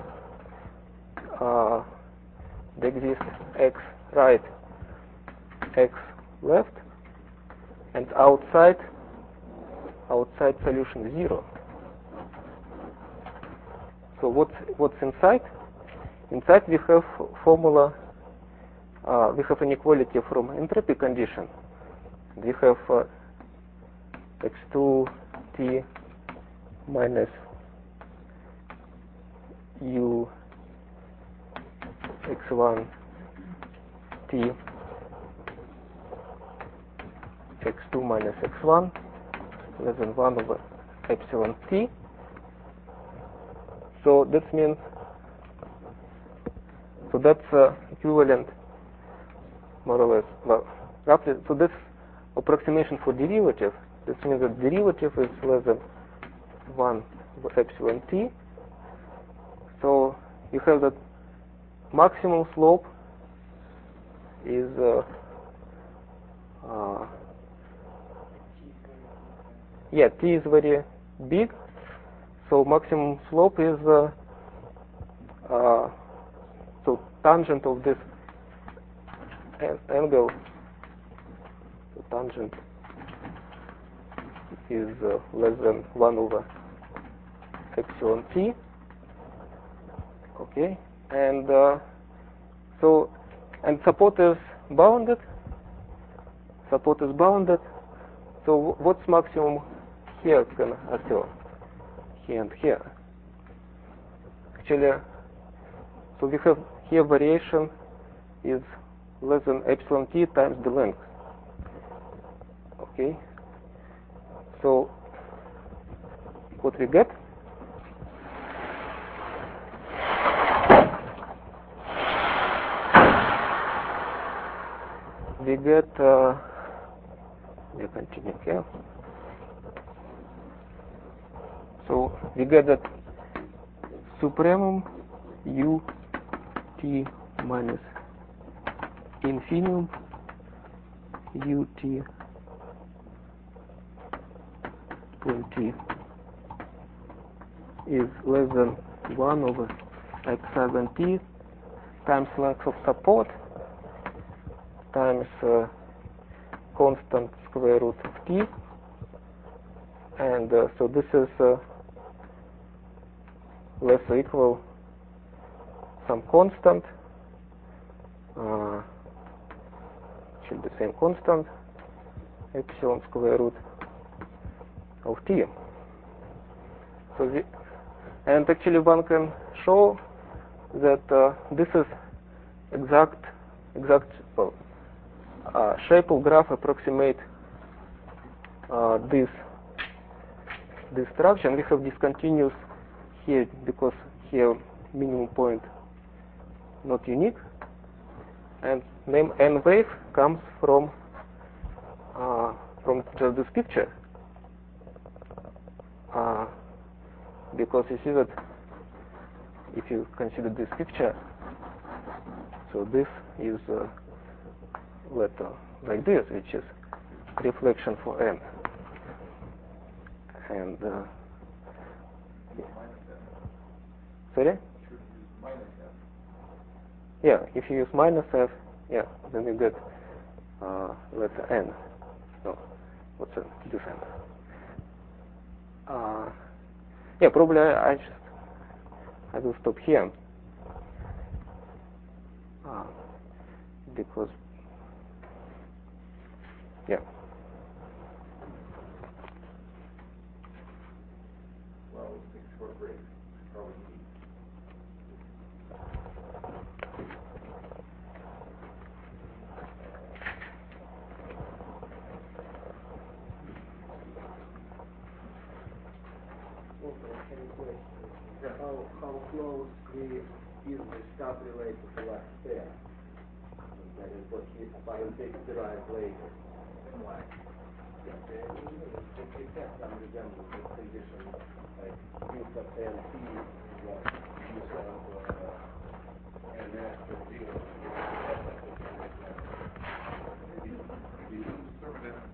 uh, there exists x right, x left, and outside, outside solution is zero. So what's what's inside? Inside we have formula. Uh, we have inequality from entropy condition. We have uh, x two t minus u x one t x two minus x one less than one over epsilon t. So that means, so that's uh, equivalent more or less, well, roughly, so this approximation for derivative, this means that derivative is less than one over epsilon t. So you have that maximum slope is uh, uh, yeah, t is very big, so maximum slope is uh, uh, so tangent of this angle, the tangent is uh, less than one over epsilon t. Okay, and uh, so and support is bounded. Support is bounded. So what's maximum here can occur? Here and here. Actually, so we have here variation is less than epsilon t times the length. Okay. So what we get? We get. Uh, we continue here. So we get that supremum u t minus infinium ut point t is less than one over x seven t times length of support times uh, constant square root of t, and uh, so this is uh, less or equal some constant, uh, should be same constant, epsilon square root of t. So the, and actually one can show that uh, this is exact exact well, uh, shape of graph approximate uh, this this structure, and we have discontinuous here because here minimum point not unique, and name n wave comes from uh, from just this picture, uh, because you see that if you consider this picture, so this is uh, letter like this, which is reflection for n, and uh, sorry? Yeah, if you use minus f, yeah, then you get uh, letter n. No, what's n? This n. Uh, yeah, probably I, I just I will stop here uh, because yeah. Well, we'll take a short break. Probably need. How, how closely is the stuff related to last pair? That is what he biotech derived later. And why? Yeah, they, it has some resemblance with conditions like use of N P, what use of uh, N S or zero. Maybe use thermodynamics.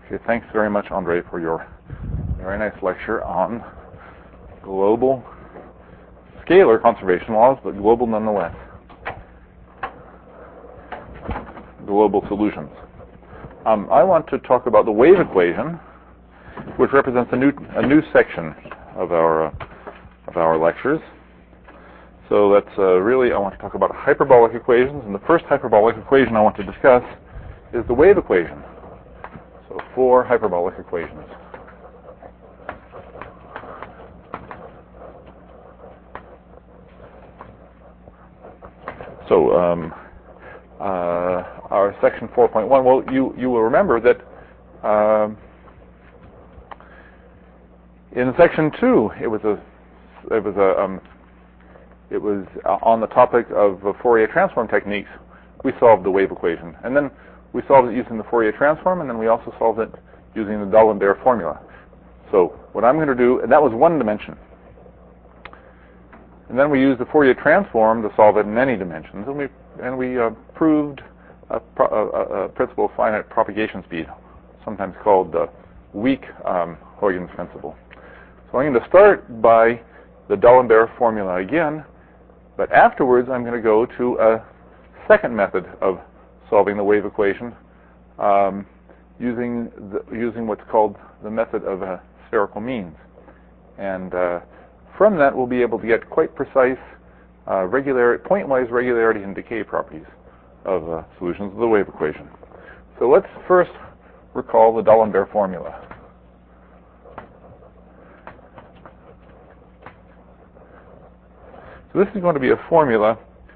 Okay, thanks very much, Andre, for your very nice lecture on global scalar conservation laws, but global nonetheless. Global solutions. Um, I want to talk about the wave equation, which represents a new a new section of our uh, of our lectures. So that's uh, really, I want to talk about hyperbolic equations, and the first hyperbolic equation I want to discuss is the wave equation. So four hyperbolic equations. So um, uh, our section four point one, well, you, you will remember that um, in section two, it was a it was a um, it was on the topic of uh, Fourier transform techniques. We solved the wave equation, and then we solved it using the Fourier transform, and then we also solved it using the D'Alembert formula. So what I'm going to do, and that was one dimension, and then we used the Fourier transform to solve it in any dimensions, and we and we uh, proved a, pro a, a principle of finite propagation speed, sometimes called the weak um, Huygens principle. So I'm going to start by the D'Alembert formula again, but afterwards I'm going to go to a second method of solving the wave equation um, using the, using what's called the method of uh, spherical means, and uh, from that we'll be able to get quite precise uh, regular point-wise regularity and decay properties of uh, solutions of the wave equation. So let's first recall the D'Alembert formula. So this is going to be a formula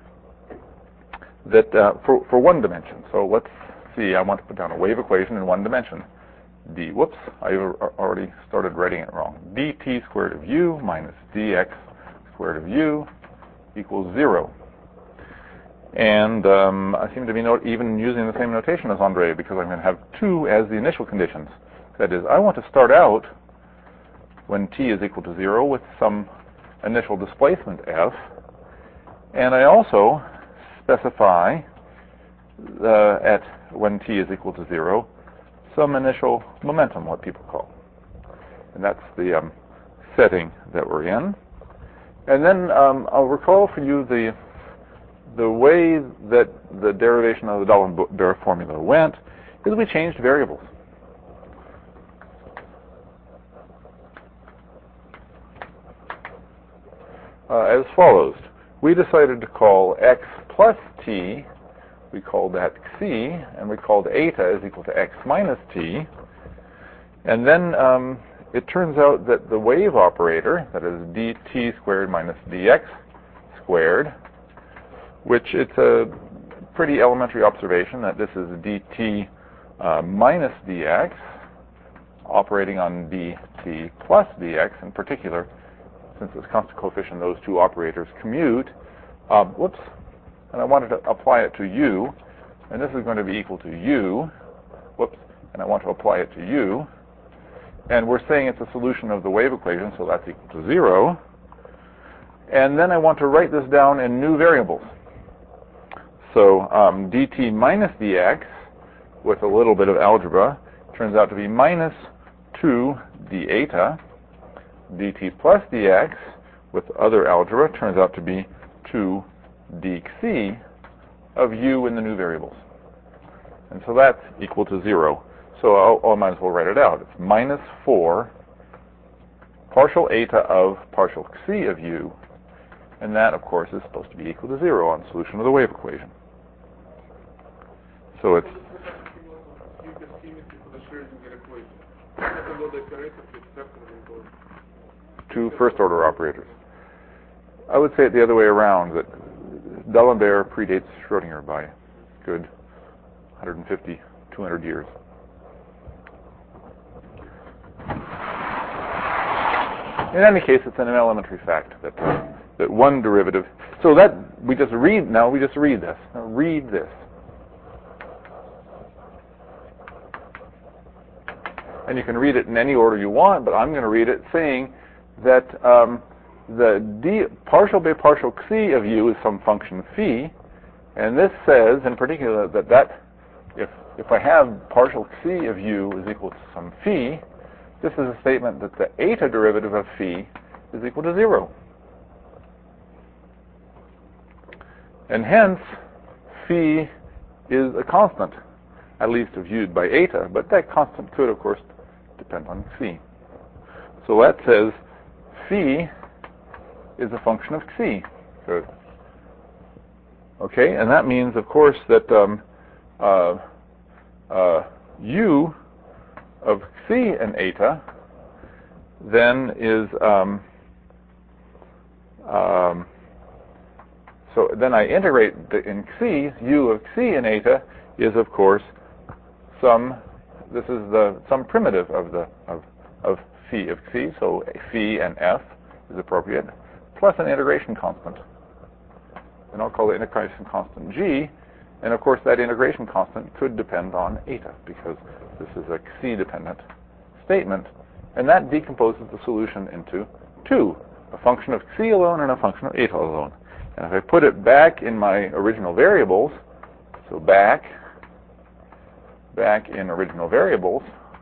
that uh, for, for one dimension. So let's see, I want to put down a wave equation in one dimension. D, whoops, I already started writing it wrong. dt squared of u minus dx squared of u equals zero. And um, I seem to be not even using the same notation as Andre, because I'm going to have two as the initial conditions. That is, I want to start out when t is equal to zero with some initial displacement f, and I also specify uh, at when t is equal to zero some initial momentum, what people call, and that's the um, setting that we're in. And then um, I'll recall for you the the way that the derivation of the D'Alembert formula went is we changed variables. Uh, as follows. We decided to call x plus t, we called that xi, and we called eta is equal to x minus t. And then um, it turns out that the wave operator, that is dt squared minus dx squared, which it's a pretty elementary observation that this is dt uh, minus dx operating on dt plus dx in particular. Since it's constant coefficient, those two operators commute. Um, whoops. And I wanted to apply it to u, and this is going to be equal to u. Whoops. And I want to apply it to u. And we're saying it's a solution of the wave equation, so that's equal to zero. And then I want to write this down in new variables. So um, dt minus dx, with a little bit of algebra, turns out to be minus two d eta. dt plus dx, with other algebra, turns out to be two dxi of u in the new variables. And so that's equal to zero. So I'll, I might as well write it out. It's minus four partial eta of partial xi of u, and that, of course, is supposed to be equal to zero on solution of the wave equation. So it's two first-order operators. I would say it the other way around, that D'Alembert predates Schrödinger by a good one hundred fifty, two hundred years. In any case, it's an elementary fact that uh, that one derivative. So that we just read now. We just read this. Now read this. And you can read it in any order you want, but I'm going to read it saying that um, the d partial by partial xi of u is some function phi, and this says in particular that that if if I have partial C of u is equal to some phi, this is a statement that the eta derivative of phi is equal to zero. And hence, phi is a constant, at least viewed by eta, but that constant could, of course, depend on phi. So that says phi is a function of xi. Good. Okay, and that means, of course, that um, uh, uh, u of xi and eta then is um, um, so then I integrate the, in xi, u of xi and eta is, of course, some. This is the some primitive of the of of phi of xi. So phi and f is appropriate, plus an integration constant. And I'll call the integration constant g. And of course, that integration constant could depend on eta because this is a xi-dependent statement, and that decomposes the solution into two: a function of xi alone and a function of eta alone. And if I put it back in my original variables, so back, back in original variables,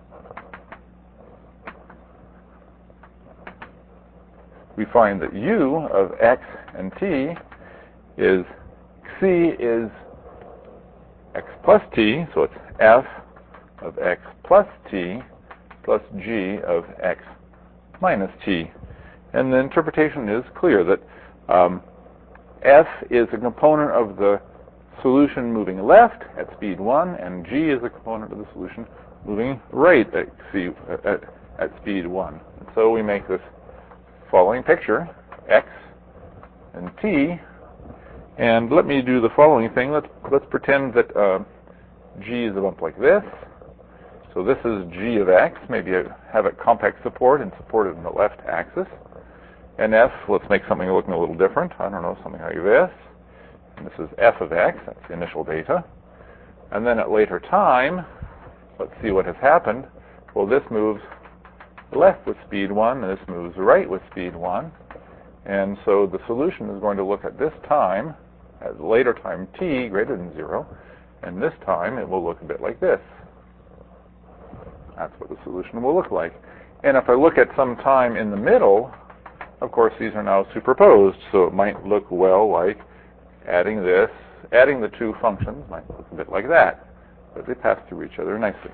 we find that u of x and t is xi is x plus t, so it's f of x plus t plus g of x minus t. And the interpretation is clear that um, f is a component of the solution moving left at speed one, and g is a component of the solution moving right at, c, at, at speed one. And so we make this following picture, x and t, and let me do the following thing. Let's, let's pretend that uh, g is a bump like this. So this is g of x. Maybe I have it compact support and supported in the left axis. And f, let's make something looking a little different. I don't know, something like this. And this is f of x. That's the initial data. And then at later time, let's see what has happened. Well, this moves left with speed one, and this moves right with speed one. And so the solution is going to look at this time, at later time t greater than zero, and this time it will look a bit like this. That's what the solution will look like. And if I look at some time in the middle, of course these are now superposed, so it might look well like adding this, adding the two functions might look a bit like that, but they pass through each other nicely.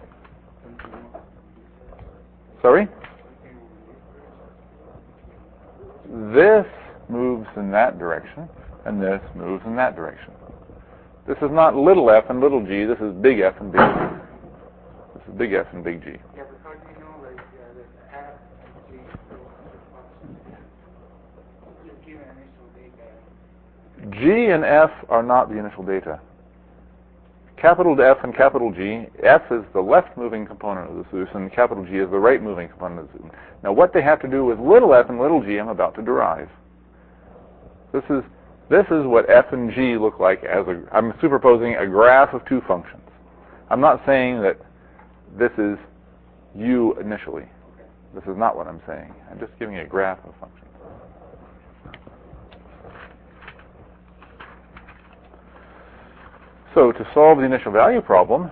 Sorry? This moves in that direction, and this moves in that direction. This is not little f and little g, this is big F and big G. This is big F and big G. Yeah, but how do you know, like, uh, that f and g are functions? You've given initial data. G and f are not the initial data. Capital F and capital G, F is the left-moving component of the solution, capital G is the right-moving component of the solution. Now, what they have to do with little f and little g, I'm about to derive. This is this is what f and g look like as a, I'm superposing a graph of two functions. I'm not saying that this is u initially. This is not what I'm saying. I'm just giving a graph of functions. So to solve the initial value problem,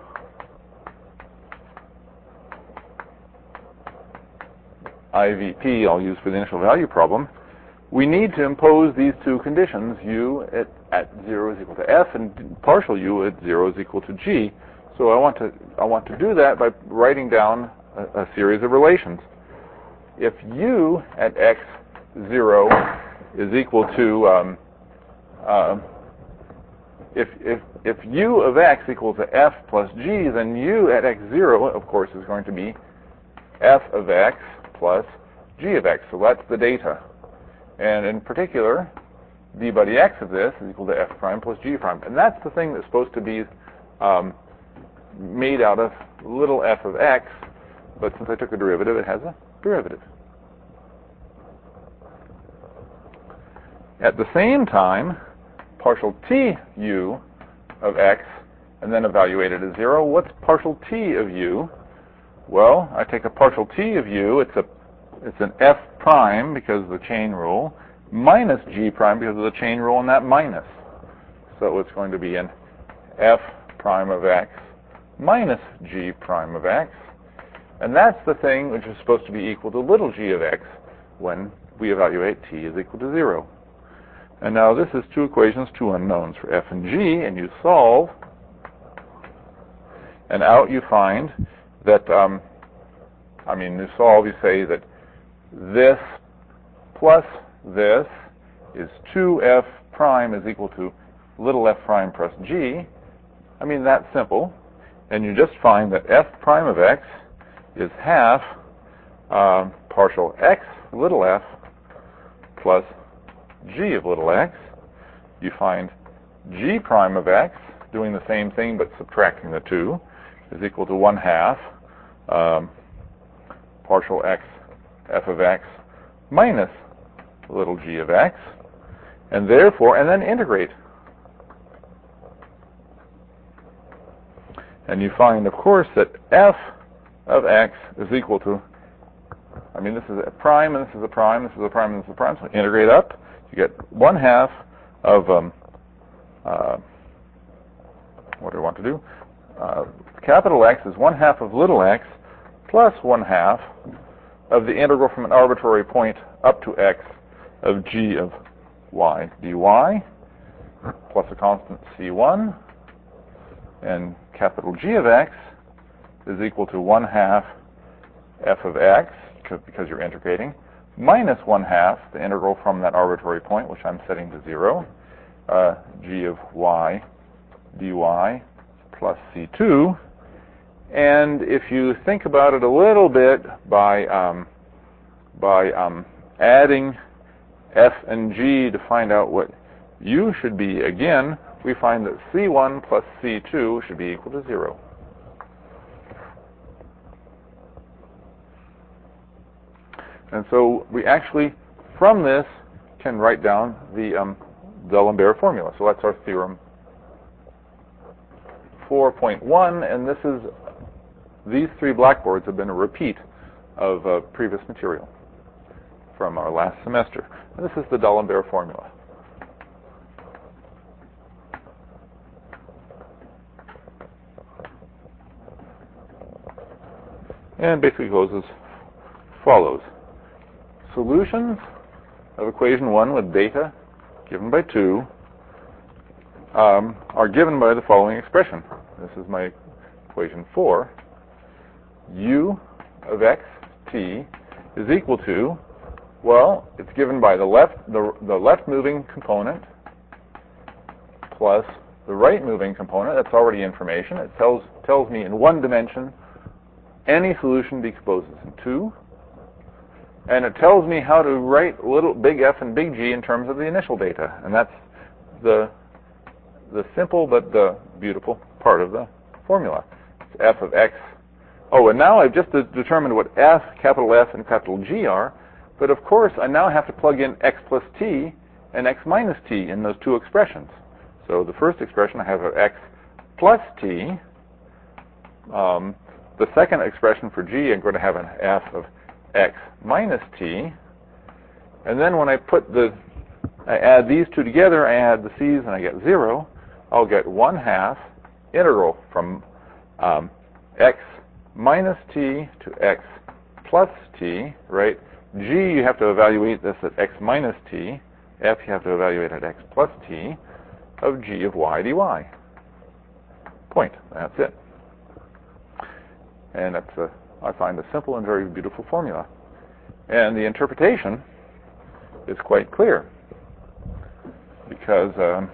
I V P I'll use for the initial value problem, we need to impose these two conditions, u at, at zero is equal to f and partial u at zero is equal to g. So I want to I want to do that by writing down a, a series of relations. If u at x zero is equal to um, uh, If, if, if u of x equals to f plus g, then u at x zero, of course, is going to be f of x plus g of x. So that's the data. And in particular, d by dx of this is equal to f prime plus g prime. And that's the thing that's supposed to be um, made out of little f of x. But since I took a derivative, it has a derivative. At the same time, partial t u of x and then evaluate it as zero. What's partial t of u? Well, I take a partial t of u. It's a it's an f prime because of the chain rule minus g prime because of the chain rule and that minus. So it's going to be an f prime of x minus g prime of x. And that's the thing which is supposed to be equal to little g of x when we evaluate t is equal to zero. And now this is two equations, two unknowns for f and g, and you solve, and out you find that, um, I mean, you solve, you say that this plus this is two f prime is equal to little f prime plus g. I mean, that's simple. And you just find that f prime of x is half uh, partial x little f plus g of little x. You find g prime of x, doing the same thing but subtracting the two, is equal to one half um, partial x f of x minus little g of x, and therefore, and then integrate. And you find, of course, that f of x is equal to, I mean, this is a prime, and this is a prime, this is a prime, and this is a prime, so integrate up, you get one half of, um, uh, what do I want to do? Uh, capital X is one half of little x plus one half of the integral from an arbitrary point up to x of g of y dy plus a constant c one, and capital G of x is equal to one half f of x, because you're integrating, minus one half the integral from that arbitrary point, which I'm setting to zero, uh, g of y dy plus c two. And if you think about it a little bit by um, by um, adding f and g to find out what u should be, again, we find that c one plus c two should be equal to zero. And so we actually, from this, can write down the um, D'Alembert formula. So that's our theorem four point one, and this is, these three blackboards have been a repeat of uh, previous material from our last semester. And this is the D'Alembert formula. And basically goes as follows. Solutions of equation one with beta given by two um, are given by the following expression. This is my equation four. U of x t is equal to, well, it's given by the left the, the left moving component plus the right moving component. That's already information. It tells tells me in one dimension any solution decomposes in two. And it tells me how to write little big F and big G in terms of the initial data. And that's the the simple but the beautiful part of the formula. It's f of x. Oh, and now I've just de- determined what f, capital F, and capital G are. But of course, I now have to plug in x plus t and x minus t in those two expressions. So the first expression I have of x plus t. Um, the second expression for g, I'm going to have an f of x minus t, and then when I put the, I add these two together, I add the c's and I get zero, I'll get one half integral from um, x minus t to x plus t, right? G, you have to evaluate this at x minus t, f, you have to evaluate at x plus t, of g of y dy. Point. That's it. And that's a I find a simple and very beautiful formula. And the interpretation is quite clear. Because um,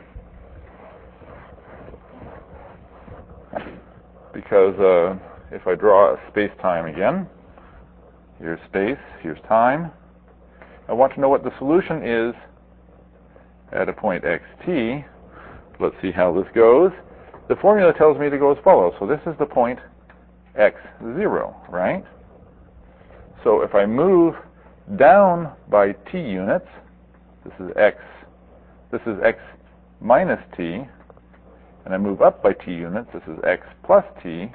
because uh, if I draw a space-time again, here's space, here's time. I want to know what the solution is at a point xt. Let's see how this goes. The formula tells me to go as follows. So this is the point x zero, right? So if I move down by t units, this is x, this is x minus t, and I move up by t units, this is x plus t,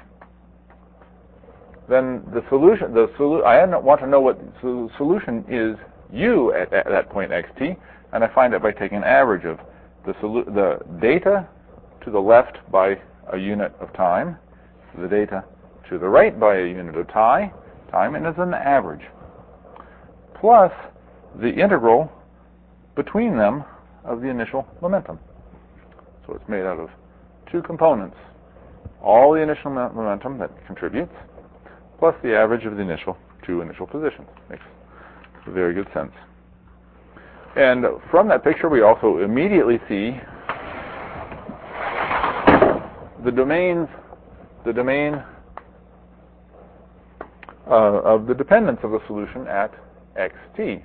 then the solution, the solu- I want to know what the solution is u at, at that point xt, and I find it by taking an average of the, solu- the data to the left by a unit of time, the data to the right by a unit of time, time, and is an average, plus the integral between them of the initial momentum. So it's made out of two components, all the initial momentum that contributes, plus the average of the initial two initial positions. Makes very good sense. And from that picture, we also immediately see the domains, the domain uh, of the dependence of the solution at xt.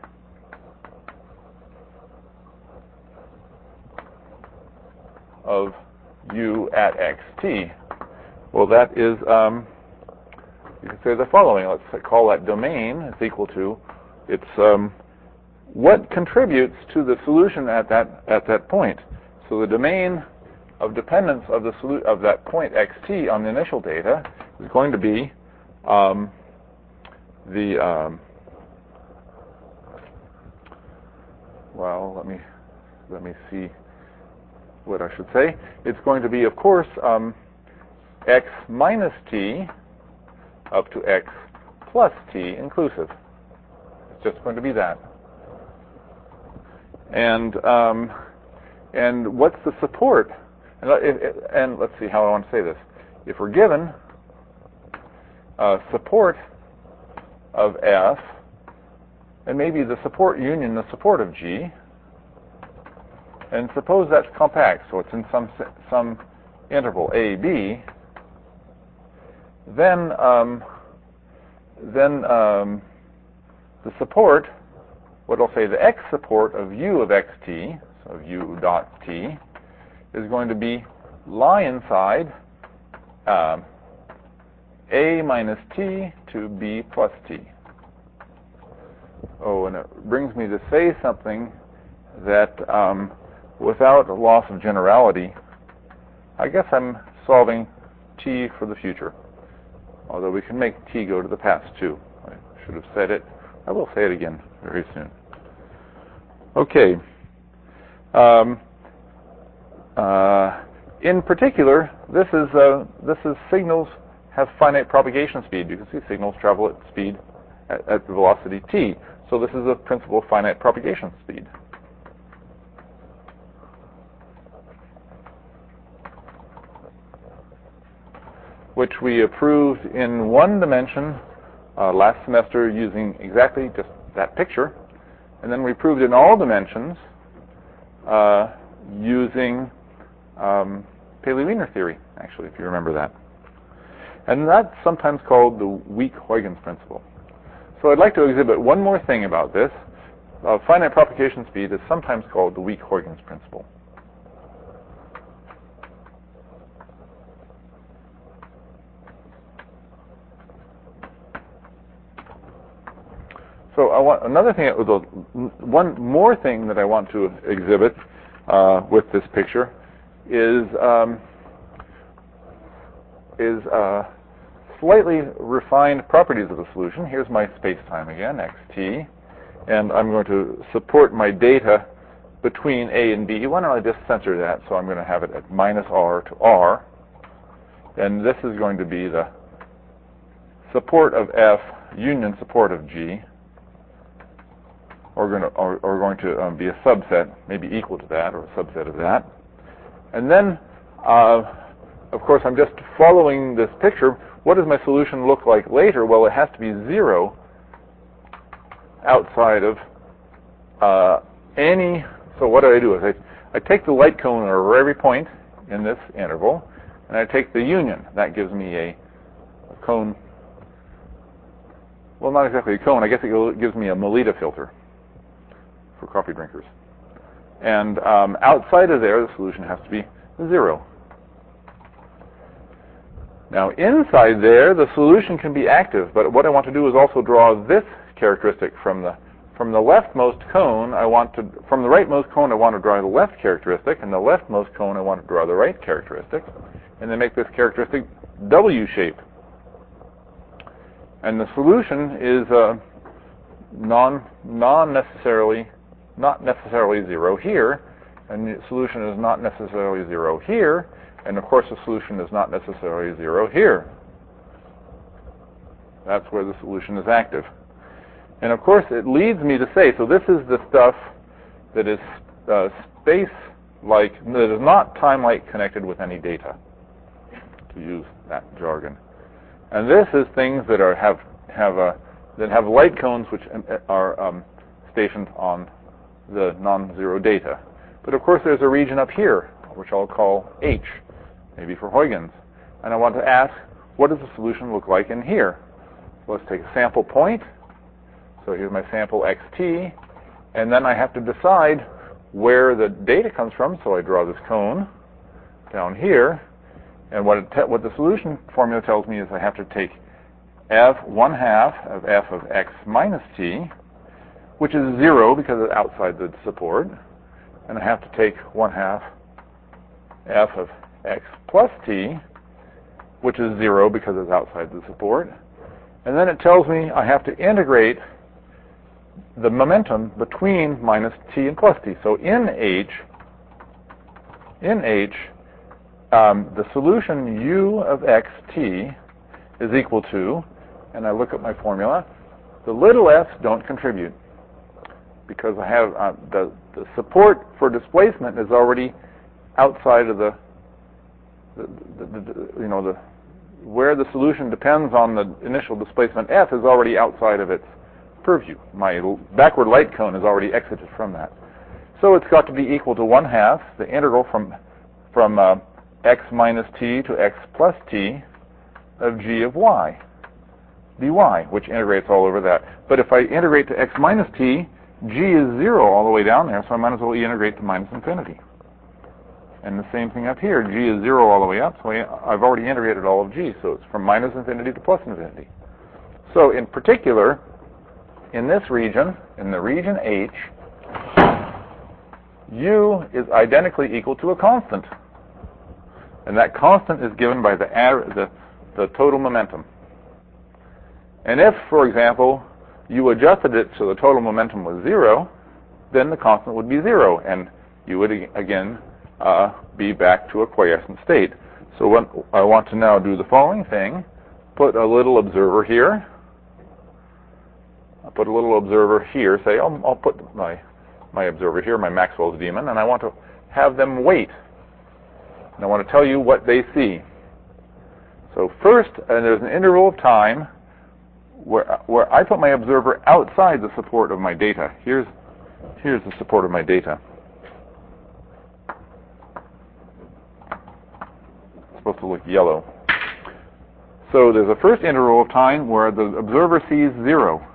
Of u at xt. Well, that is, um, you can say the following. Let's call that domain is equal to, it's um, what contributes to the solution at that at that point. So the domain of dependence of the solu- of that point xt on the initial data is going to be um, the um, well. Let me let me see what I should say. It's going to be, of course, um, x minus t up to x plus t inclusive. It's just going to be that. And um, and what's the support? And, if, and let's see how I want to say this. If we're given uh, support of f, and maybe the support union the support of g, and suppose that's compact, so it's in some some interval a, b, then um, then um, the support, what I'll say, the x support of u of xt, so of u dot t, is going to be lie inside um, a minus t to b plus t. Oh, and it brings me to say something that um, without a loss of generality, I guess I'm solving t for the future. Although we can make t go to the past too. I should have said it. I will say it again very soon. Okay. Um, uh, in particular, this is uh, this is signals have finite propagation speed. You can see signals travel at speed at, at the velocity t. So this is a principle of finite propagation speed. Which we approved in one dimension uh, last semester using exactly just that picture. And then we proved in all dimensions uh, using um, Paley-Wiener theory, actually, if you remember that. And that's sometimes called the weak-Huygens principle. So I'd like to exhibit one more thing about this. Uh, finite propagation speed is sometimes called the weak-Huygens principle. So I want another thing. One more thing that I want to exhibit uh, with this picture is um, is uh, slightly refined properties of the solution. Here's my space-time again, xt, and I'm going to support my data between a and b. Why don't I just censor that? So I'm going to have it at minus r to r, and this is going to be the support of f union support of g. Or going to, or, or going to um, be a subset, maybe equal to that, or a subset of that. And then, uh, of course, I'm just following this picture. What does my solution look like later? Well, it has to be zero outside of uh, any. So what do I do? Is I, I take the light cone over every point in this interval, and I take the union. That gives me a, a cone. Well, not exactly a cone. I guess it gives me a Melita filter for coffee drinkers. And um, outside of there, the solution has to be zero. Now, inside there, the solution can be active, but what I want to do is also draw this characteristic from the from the leftmost cone. I want to from the rightmost cone, I want to draw the left characteristic, and the leftmost cone, I want to draw the right characteristic, and then make this characteristic W shape. And the solution is uh, non non necessarily not necessarily zero here, and the solution is not necessarily zero here, and of course the solution is not necessarily zero here. That's where the solution is active. And of course it leads me to say, so this is the stuff that is uh, space-like, that is not time-like connected with any data, to use that jargon. And this is things that are have have a that have light cones which are um, stationed on the non-zero data. But of course there's a region up here, which I'll call H, maybe for Huygens. And I want to ask, what does the solution look like in here? So let's take a sample point. So here's my sample xt. And then I have to decide where the data comes from. So I draw this cone down here. And what, it what the solution formula tells me is I have to take f one half of f of x minus t, which is zero because it's outside the support, and I have to take one half f of x plus t, which is zero because it's outside the support, and then it tells me I have to integrate the momentum between minus t and plus t. So in H, in H, um, the solution u of xt is equal to, and I look at my formula, the little f don't contribute because I have uh, the, the support for displacement is already outside of the, the, the, the, you know, the where the solution depends on the initial displacement f is already outside of its purview. My backward light cone is already exited from that. So it's got to be equal to one half the integral from from uh, x minus t to x plus t of g of y dy, which integrates all over that. But if I integrate to x minus t, g is zero all the way down there, so I might as well integrate to minus infinity. And the same thing up here, g is zero all the way up, so I've already integrated all of g, so it's from minus infinity to plus infinity. So in particular, in this region, in the region H, u is identically equal to a constant. And that constant is given by the, the, the total momentum. And if, for example, you adjusted it so the total momentum was zero, then the constant would be zero, and you would again uh, be back to a quiescent state. So what I want to now do the following thing, put a little observer here, I'll put a little observer here, say I'll, I'll put my, my observer here, my Maxwell's demon, and I want to have them wait. And I want to tell you what they see. So first, uh, there's an interval of time where, where I put my observer outside the support of my data. Here's, here's the support of my data. It's supposed to look yellow. So there's a first interval of time where the observer sees zero.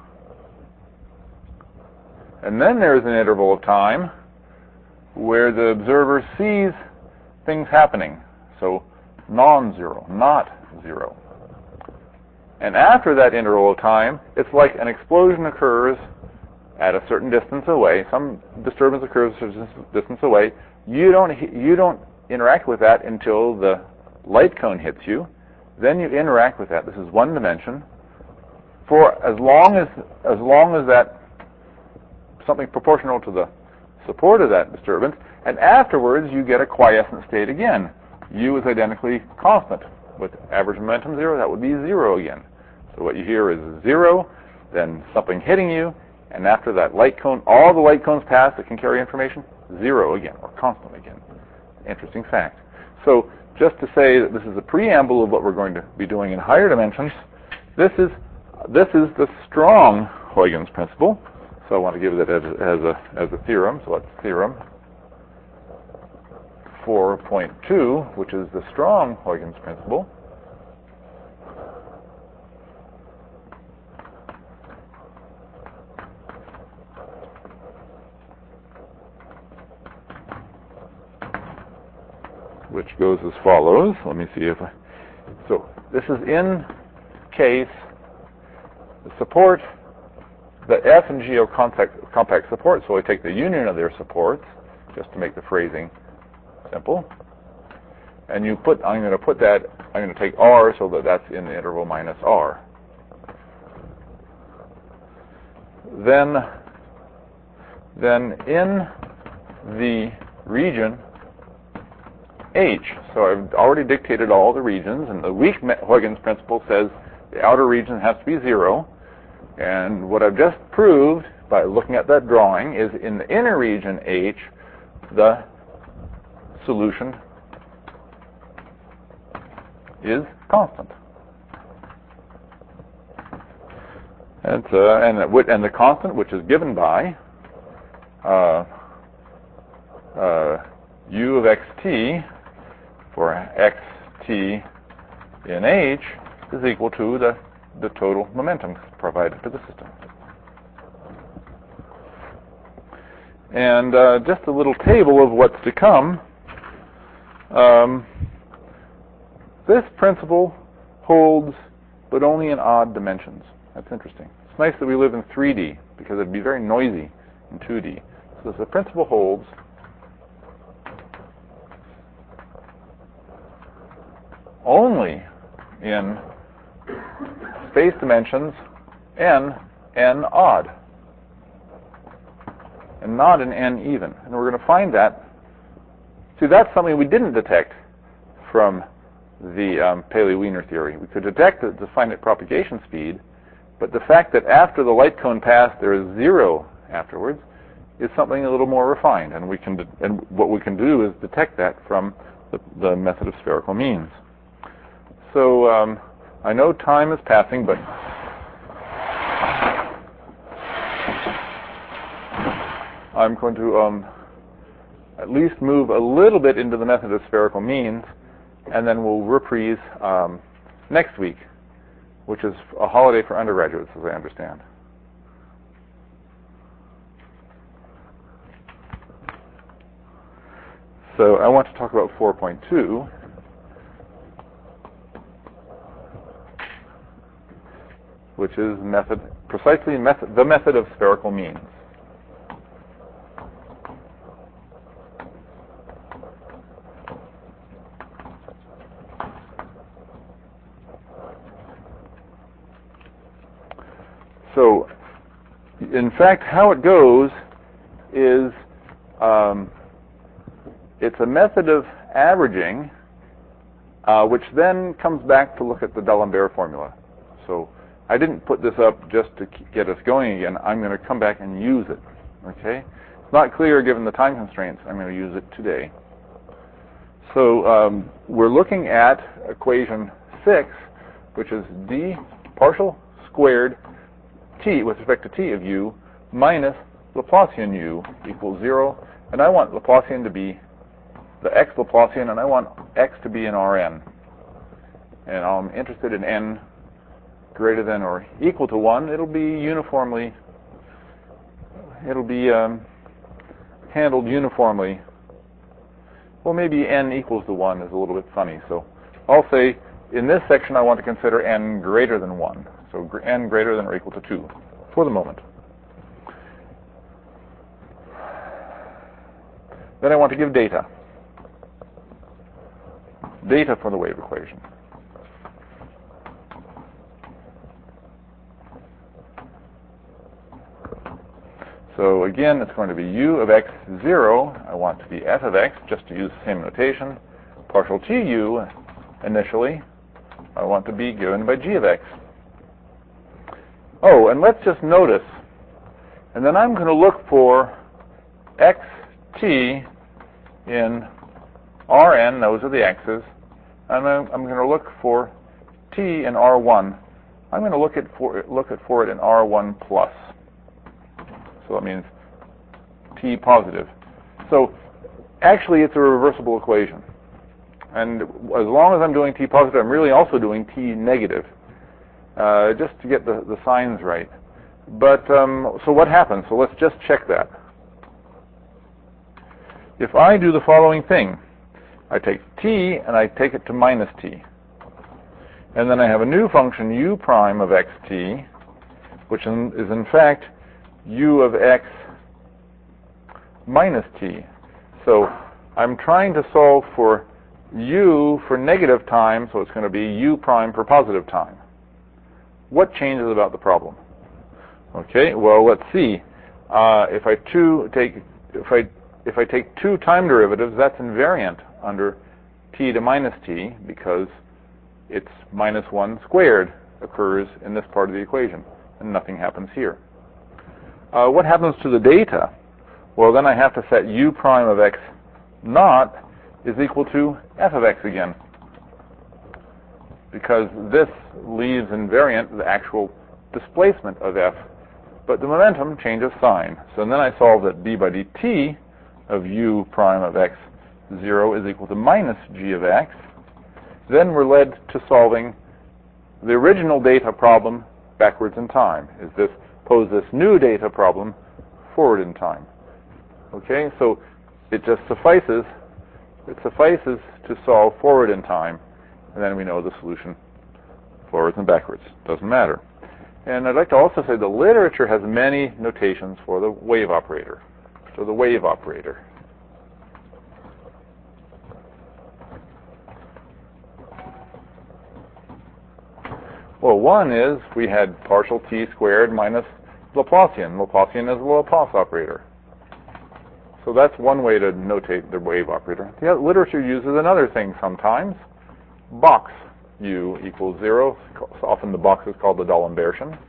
And then there's an interval of time where the observer sees things happening. So non-zero, not zero. And after that interval of time, it's like an explosion occurs at a certain distance away. Some disturbance occurs a certain distance away. You don't you don't interact with that until the light cone hits you. Then you interact with that. This is one dimension. For as long as as long as that something proportional to the support of that disturbance, and afterwards you get a quiescent state again. U is identically constant. With average momentum zero, that would be zero again. So what you hear is zero, then something hitting you, and after that light cone, all the light cones pass that can carry information, zero again, or constant again. Interesting fact. So just to say that this is a preamble of what we're going to be doing in higher dimensions, this is this is the strong Huygens principle. So I want to give it as, as a as a theorem. So that's theorem four point two, which is the strong Huygens principle. Which goes as follows. Let me see if I... So this is in case the support, the F and G are compact, compact support, so I take the union of their supports, just to make the phrasing simple. And you put, I'm going to put that, I'm going to take R so that that's in the interval minus R. Then, then in the region H. So I've already dictated all the regions, and the weak Huygens principle says the outer region has to be zero. And what I've just proved by looking at that drawing is in the inner region H, the solution is constant. And, uh, and, it, and the constant, which is given by uh, uh, u of xt for xt in H is equal to the, the total momentum provided to the system. And uh, just a little table of what's to come. Um, this principle holds, but only in odd dimensions. That's interesting. It's nice that we live in three D, because it'd be very noisy in two D. So the principle holds only in space dimensions n, n odd, and not in n even. And we're going to find that. See, that's something we didn't detect from the um, Paley-Wiener theory. We could detect the, the finite propagation speed, but the fact that after the light cone passed there is zero afterwards is something a little more refined, and we can de- and what we can do is detect that from the, the method of spherical means. So um, I know time is passing, but I'm going to um, at least move a little bit into the method of spherical means, and then we'll reprise um, next week, which is a holiday for undergraduates, as I understand. So I want to talk about four point two. Which is method, precisely method, the method of spherical means. So, in fact, how it goes is um, it's a method of averaging, uh, which then comes back to look at the D'Alembert formula. So I didn't put this up just to get us going again. I'm going to come back and use it. Okay? It's not clear given the time constraints. I'm going to use it today. So um, we're looking at equation six, which is d partial squared t with respect to t of u minus Laplacian u equals zero. And I want Laplacian to be the x Laplacian, and I want x to be an Rn. And I'm interested in n greater than or equal to one. It'll be uniformly, it'll be um, handled uniformly. Well, maybe n equals to one is a little bit funny. So I'll say in this section I want to consider n greater than one. So gr- n greater than or equal to two for the moment. Then I want to give data. Data for the wave equation. So again, it's going to be u of x zero. I want to be f of x, just to use the same notation. Partial tu initially, I want to be given by g of x. Oh, and let's just notice, and then I'm going to look for xt in Rn, those are the x's, and I'm, I'm going to look for t in R one. I'm going to look at for look at for it in R one plus. So that means t positive. So actually it's a reversible equation. And as long as I'm doing t positive, I'm really also doing t negative, uh, just to get the, the signs right. But um, so what happens? So let's just check that. If I do the following thing, I take t and I take it to minus t. And then I have a new function u prime of xt, which in, is in fact u of x minus t. So I'm trying to solve for u for negative time, so it's going to be u prime for positive time. What changes about the problem? Okay, well, let's see. Uh, if I two take, if I if I take two time derivatives, that's invariant under t to minus t because it's minus one squared occurs in this part of the equation, and nothing happens here. Uh, what happens to the data? Well, then I have to set u prime of x naught is equal to f of x again, because this leaves invariant the actual displacement of f, but the momentum changes sign. So then I solve that d by dt of u prime of x zero is equal to minus g of x. Then we're led to solving the original data problem backwards in time. Is this pose this new data problem forward in time? Okay, so it just suffices it suffices to solve forward in time, and then we know the solution forwards and backwards. Doesn't matter. And I'd like to also say the literature has many notations for the wave operator. So the wave operator. Well, one is we had partial t squared minus Laplacian. Laplacian is a Laplace operator. So that's one way to notate the wave operator. The literature uses another thing sometimes. Box u equals zero. Often the box is called the D'Alembert.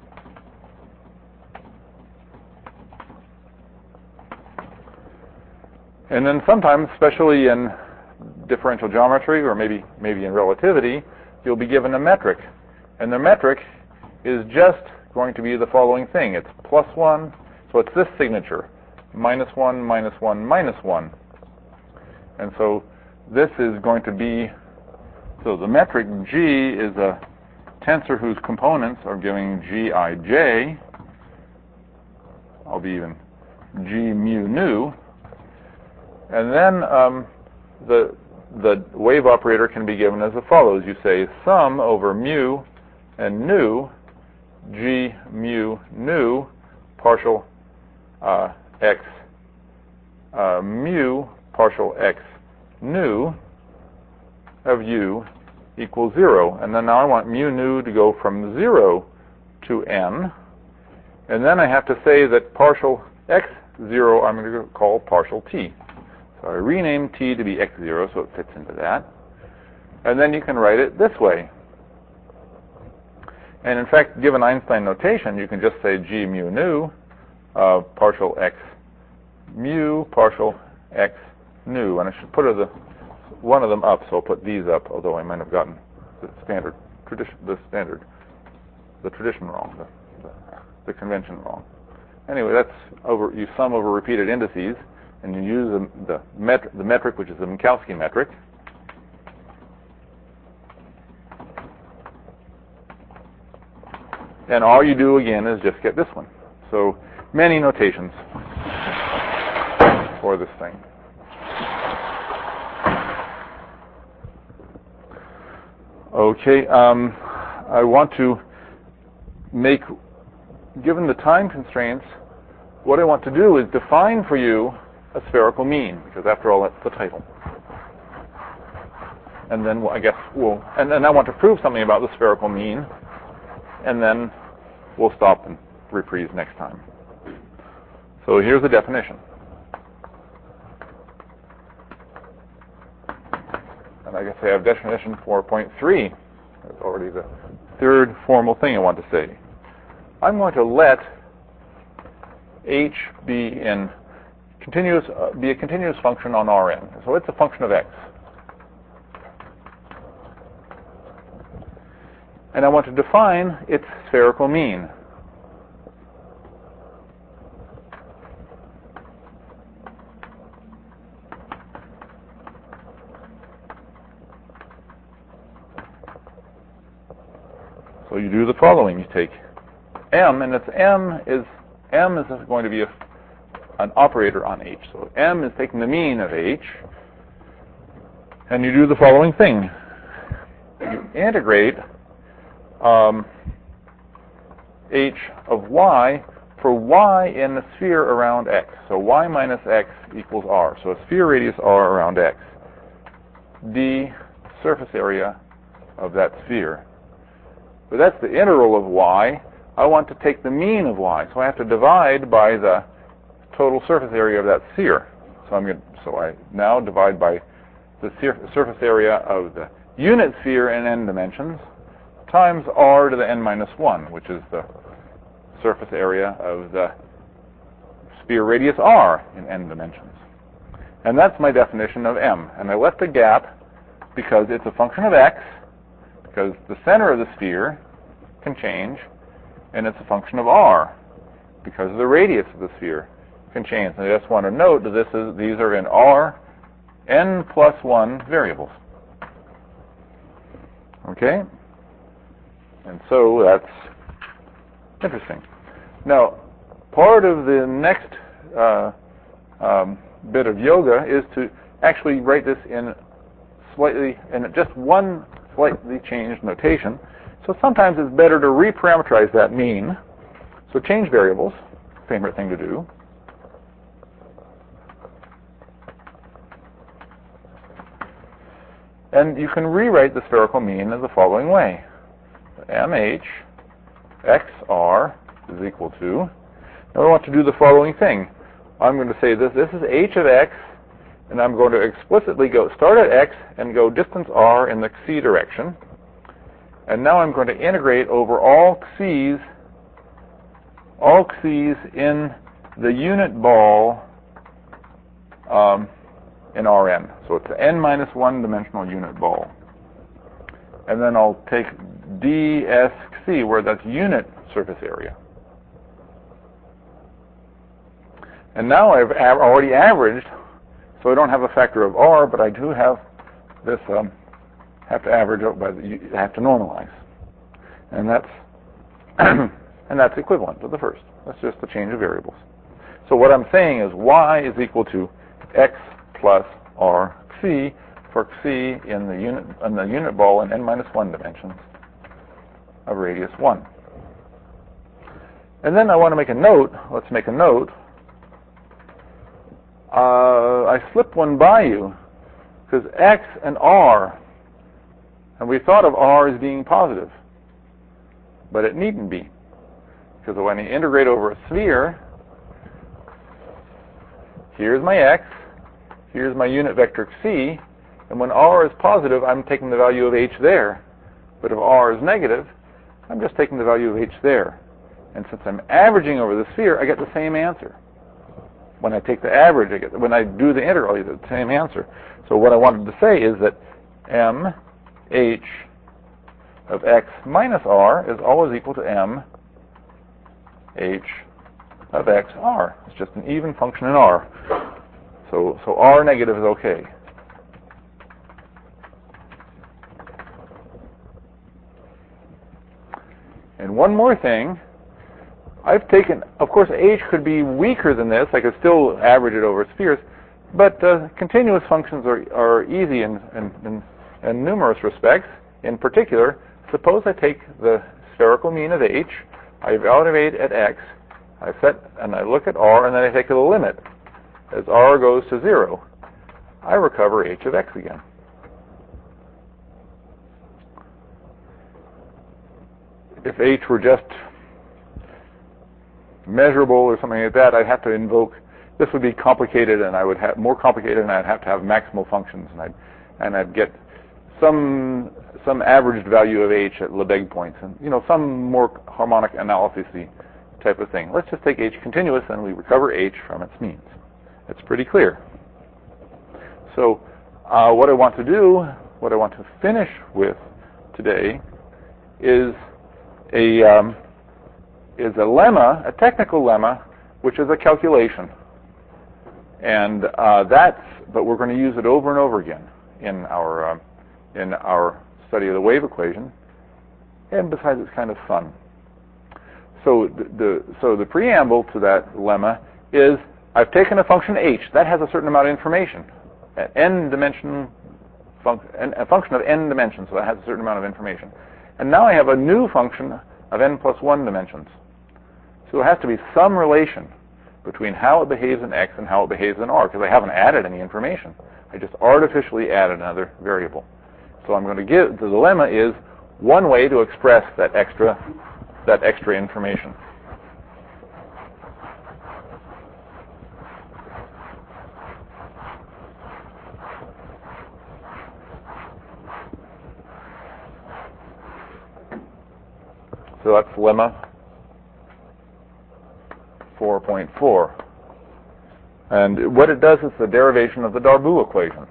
And then sometimes, especially in differential geometry or maybe maybe in relativity, you'll be given a metric. And the metric is just going to be the following thing. It's plus one, so it's this signature, minus one, minus one, minus one. And so this is going to be, so the metric G is a tensor whose components are giving Gij. I'll be even G mu nu. And then um, the the wave operator can be given as follows. You say sum over mu and nu, G mu nu, partial uh, x uh, mu partial x nu of u equals zero. And then now I want mu nu to go from zero to n. And then I have to say that partial x zero I'm going to call partial t. So I rename t to be x zero so it fits into that. And then you can write it this way. And in fact, given Einstein notation, you can just say g mu nu uh, partial x mu partial x nu. And I should put the, one of them up, so I'll put these up, although I might have gotten the standard tradition, the standard, the tradition wrong, the, the, the convention wrong. Anyway, that's over. You sum over repeated indices, and you use the, the, met, the metric, which is the Minkowski metric. And all you do again is just get this one. So many notations for this thing. Okay, um, I want to make, given the time constraints, what I want to do is define for you a spherical mean, because after all, that's the title. And then I guess we'll, and then I want to prove something about the spherical mean, and then we'll stop and reprise next time. So here's the definition. And I guess I have definition four point three. That's already the third formal thing I want to say. I'm going to let h be in continuous uh, be a continuous function on Rn. So it's a function of x. And I want to define its spherical mean. So you do the following. You take m, and it's m is m is going to be a, an operator on h. So m is taking the mean of h, and you do the following thing. You integrate um, h of y for y in the sphere around x. So y minus x equals r. So a sphere radius r around x. D surface area of that sphere. But that's the integral of y. I want to take the mean of y. So I have to divide by the total surface area of that sphere. So I'm going so I now divide by the sur surface area of the unit sphere in n dimensions times r to the n minus one, which is the surface area of the sphere radius r in n dimensions. And that's my definition of M. And I left a gap because it's a function of x, because the center of the sphere can change, and it's a function of r, because the radius of the sphere can change. And I just want to note that this is these are in r n plus one variables. Okay? And so that's interesting. Now, part of the next uh, um, bit of yoga is to actually write this in slightly, in just one slightly changed notation. So sometimes it's better to reparameterize that mean. So change variables, favorite thing to do. And you can rewrite the spherical mean as the following way. M H X R is equal to, now I want to do the following thing. I'm going to say this, this is h of x, and I'm going to explicitly go start at x and go distance r in the xi direction. And now I'm going to integrate over all xi's, all xi's in the unit ball um, in Rn. So it's an n minus one dimensional unit ball. And then I'll take dsc, where that's unit surface area. And now I've av already averaged, so I don't have a factor of r, but I do have this, um, have to average out by the, I have to normalize. And that's, and that's equivalent to the first. That's just the change of variables. So what I'm saying is y is equal to x plus r xi for xi in the unit, in the unit ball in n minus one dimensions of radius one. And then I want to make a note. Let's make a note. Uh, I slipped one by you because x and r, and we thought of r as being positive, but it needn't be, because when I integrate over a sphere, here's my x, here's my unit vector xi, and when r is positive, I'm taking the value of h there. But if r is negative, I'm just taking the value of h there. And since I'm averaging over the sphere, I get the same answer. When I take the average, I get, when I do the integral, I get the same answer. So what I wanted to say is that m h of x minus r is always equal to m h of x r. It's just an even function in r. So, so r negative is okay. And one more thing. I've taken, of course, h could be weaker than this. I could still average it over spheres, but uh, continuous functions are, are easy in, in, in, in numerous respects. In particular, suppose I take the spherical mean of h, I evaluate at x, I set, and I look at r, and then I take the limit. As r goes to zero, I recover h of x again. If h were just measurable or something like that, I'd have to invoke, this would be complicated, and I would have more complicated, and I'd have to have maximal functions, and I'd and I'd get some some averaged value of h at Lebesgue points, and you know, some more harmonic analysis-y type of thing. Let's just take h continuous, and we recover h from its means. It's pretty clear. So uh, what I want to do, what I want to finish with today, is a um, is a lemma, a technical lemma, which is a calculation. And uh, that's, but we're going to use it over and over again in our uh, in our study of the wave equation. And besides, it's kind of fun. So the, the so the preamble to that lemma is I've taken a function h that has a certain amount of information, an n dimension func- a function of n dimensions, so that has a certain amount of information. And now I have a new function of n plus one dimensions. So there has to be some relation between how it behaves in x and how it behaves in r, because I haven't added any information. I just artificially added another variable. So I'm going to give, the dilemma is one way to express that extra, that extra information. So that's lemma four point four. And what it does is the derivation of the Darboux equation.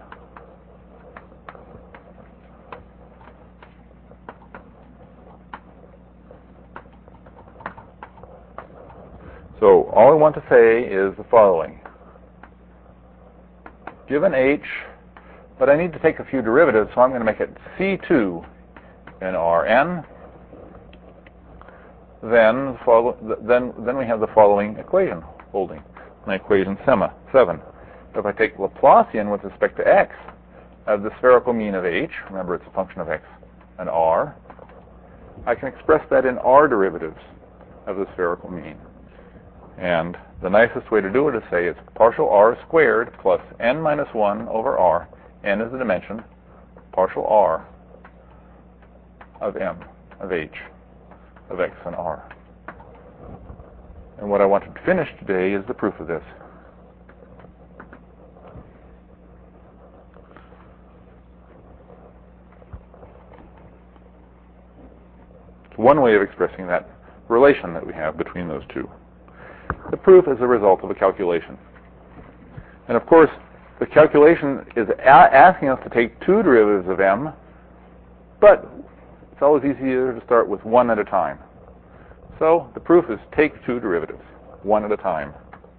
So all I want to say is the following. Given H, but I need to take a few derivatives, so I'm going to make it C two in Rn. Then, follow, then, then we have the following equation holding, my equation semma, seven. If I take Laplacian with respect to x of the spherical mean of H, remember it's a function of x and R, I can express that in R derivatives of the spherical mean. And the nicest way to do it is say it's partial R squared plus n minus one over R, n is the dimension, partial R of M, of H, of X and R. And what I wanted to finish today is the proof of this. It's one way of expressing that relation that we have between those two. The proof is a result of a calculation. And of course, the calculation is a asking us to take two derivatives of M, but it's always easier to start with one at a time. So the proof is take two derivatives, one at a time.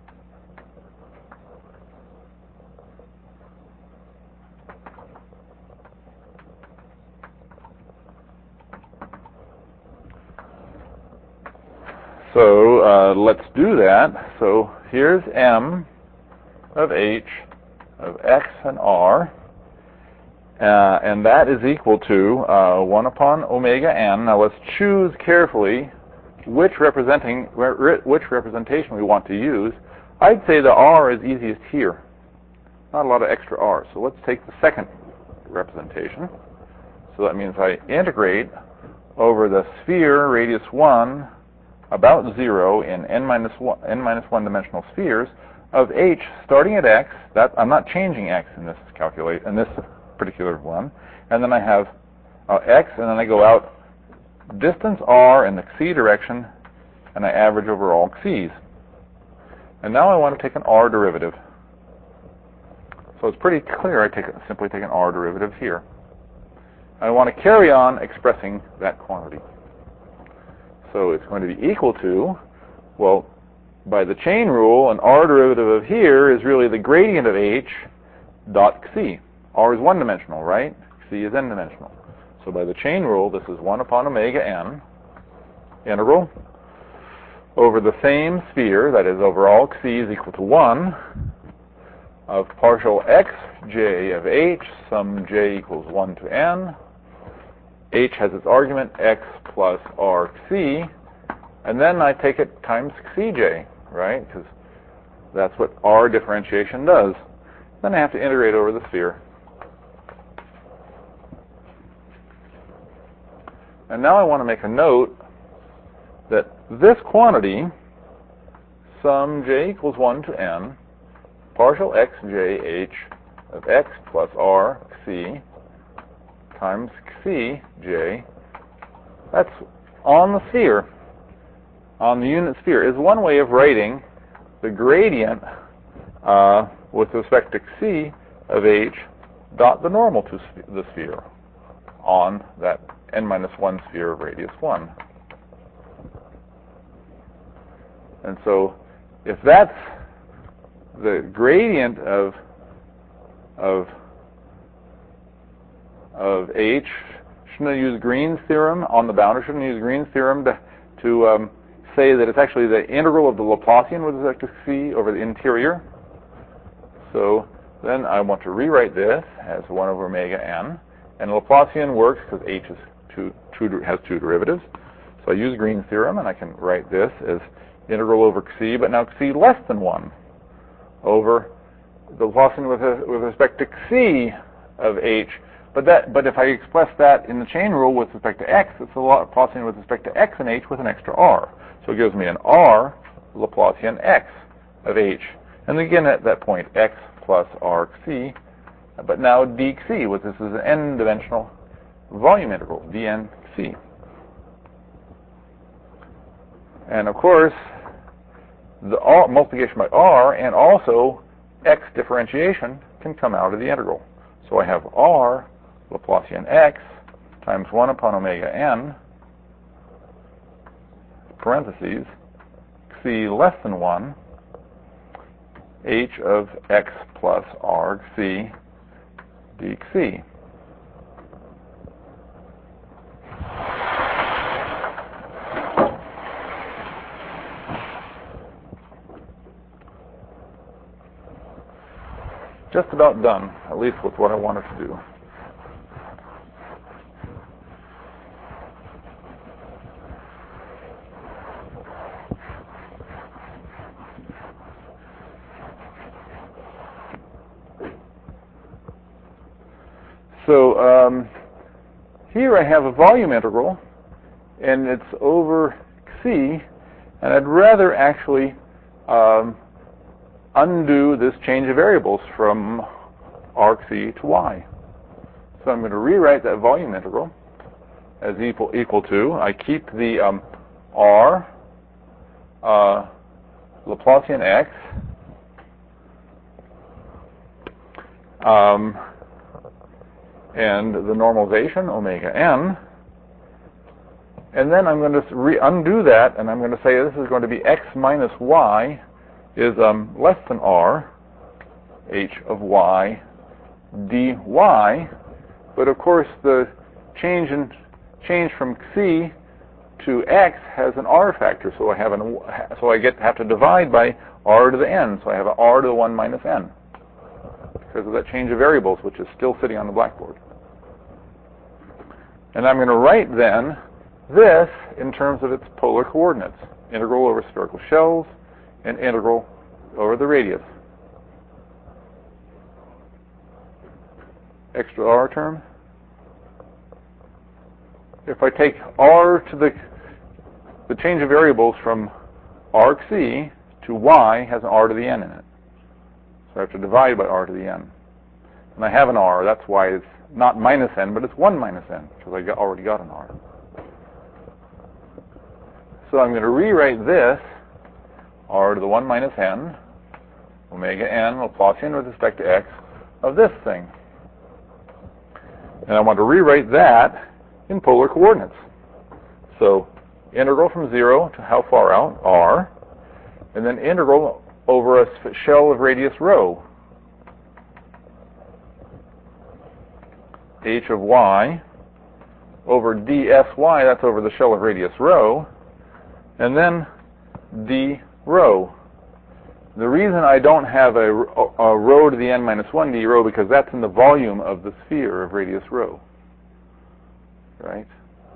So uh, let's do that. So here's M of H of X and R, uh, and that is equal to uh, one upon omega n. Now let's choose carefully which representing which representation we want to use. I'd say the R is easiest here. Not a lot of extra R. So let's take the second representation. So that means I integrate over the sphere radius one about zero in n minus one, n minus one dimensional spheres of H starting at X. That I'm not changing X in this calculate in this particular one, and then I have uh, X, and then I go out distance R in the xi direction, and I average over all x's. And now I want to take an R derivative. So it's pretty clear. I take simply take an R derivative here. I want to carry on expressing that quantity. So it's going to be equal to, well, by the chain rule, an R derivative of here is really the gradient of H dot xi. R is one-dimensional, right? Xi is n-dimensional. So by the chain rule, this is one upon omega n, integral, over the same sphere, that is over all xi is equal to one, of partial xj of H, sum j equals one to n. H has its argument, x plus r xi, and then I take it times xj, right? Because that's what R differentiation does. Then I have to integrate over the sphere. And now I want to make a note that this quantity, sum j equals one to n, partial xj h of x plus r xi times xi j, that's on the sphere, on the unit sphere, is one way of writing the gradient uh, with respect to xi of H dot the normal to the sphere on that n minus one sphere of radius one. And so if that's the gradient of of of H, shouldn't I use Green's theorem on the boundary? Shouldn't I use Green's theorem to, to um, say that it's actually the integral of the Laplacian with respect to xi over the interior? So then I want to rewrite this as one over omega n. And Laplacian works because H is two, two, has two derivatives. So I use Green's theorem, and I can write this as integral over xi, but now xi less than one, over the Laplacian with, a, with respect to xi of H. But that, but if I express that in the chain rule with respect to x, it's the Laplacian with respect to x and h with an extra r. So it gives me an r Laplacian x of h. And again, at that point, x plus r xi, but now d xi, which this is an n-dimensional volume integral, dn xi. And of course, the R, multiplication by r and also x differentiation can come out of the integral. So I have r Laplacian x times one upon omega n, parentheses, c less than one, h of x plus r c dxc. Just about done, at least with what I wanted to do. So um, here I have a volume integral, and it's over c, and I'd rather actually um, undo this change of variables from arc c to y. So I'm going to rewrite that volume integral as equal equal to, I keep the um, r uh, Laplacian x um, and the normalization omega n, and then I'm going to re undo that, and I'm going to say this is going to be x minus y is um, less than r h of y dy, but of course the change in change from c to x has an r factor, so I have an so I get have to divide by r to the n, so I have an r to the one minus n because of that change of variables, which is still sitting on the blackboard. And I'm going to write then this in terms of its polar coordinates: integral over spherical shells and integral over the radius. Extra r term. If I take r to the the change of variables from arc c to y has an r to the n in it. So I have to divide by r to the n. And I have an r, that's why it's not minus n, but it's one minus n, because I got, already got an r. So I'm going to rewrite this r to the one minus n, omega n Laplacian with respect to x of this thing. And I want to rewrite that in polar coordinates. So integral from zero to how far out, r, and then integral over a shell of radius rho, h of y, over dsy, that's over the shell of radius rho, and then d rho. The reason I don't have a, a rho to the n minus one d rho because that's in the volume of the sphere of radius rho, right?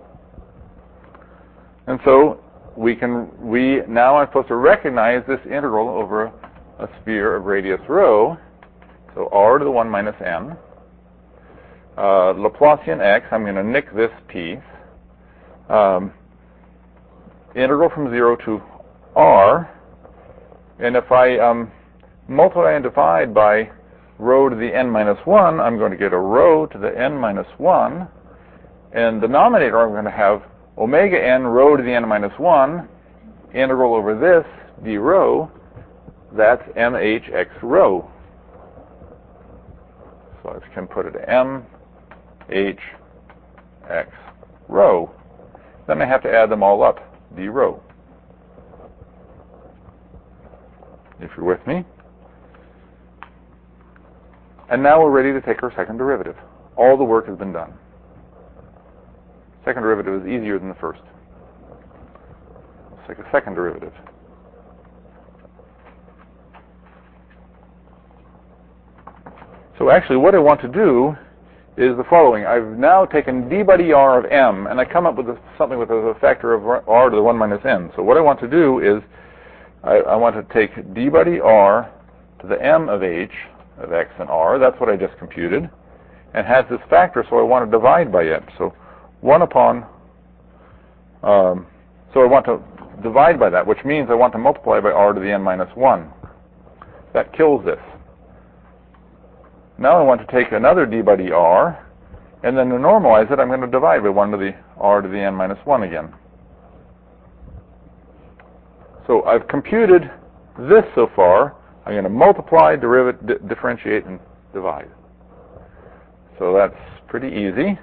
And so we can we now I'm supposed to recognize this integral over a sphere of radius rho. So r to the one minus n. Uh, Laplacian x, I'm going to nick this piece. Um, integral from zero to r. And if I um, multiply and divide by rho to the n minus one, I'm going to get a rho to the n minus one. And the denominator, I'm going to have omega n rho to the n minus one, integral over this d rho, that's mhx rho. So I can put it m h x rho. Then I have to add them all up, d rho. If you're with me. And now we're ready to take our second derivative. All the work has been done. Second derivative is easier than the first. Let's take a second derivative. So actually what I want to do is the following. I've now taken d by dr of m, and I come up with a, something with a factor of r to the one minus n. So what I want to do is I, I want to take d by dr to the m of h of x and r. That's what I just computed. And has this factor, so I want to divide by it. So one upon, um, so I want to divide by that, which means I want to multiply by r to the n minus one. That kills this. Now I want to take another d by dr, and then to normalize it, I'm going to divide by one to the r to the n minus one again. So I've computed this so far. I'm going to multiply, derivative, di differentiate, and divide. So that's pretty easy.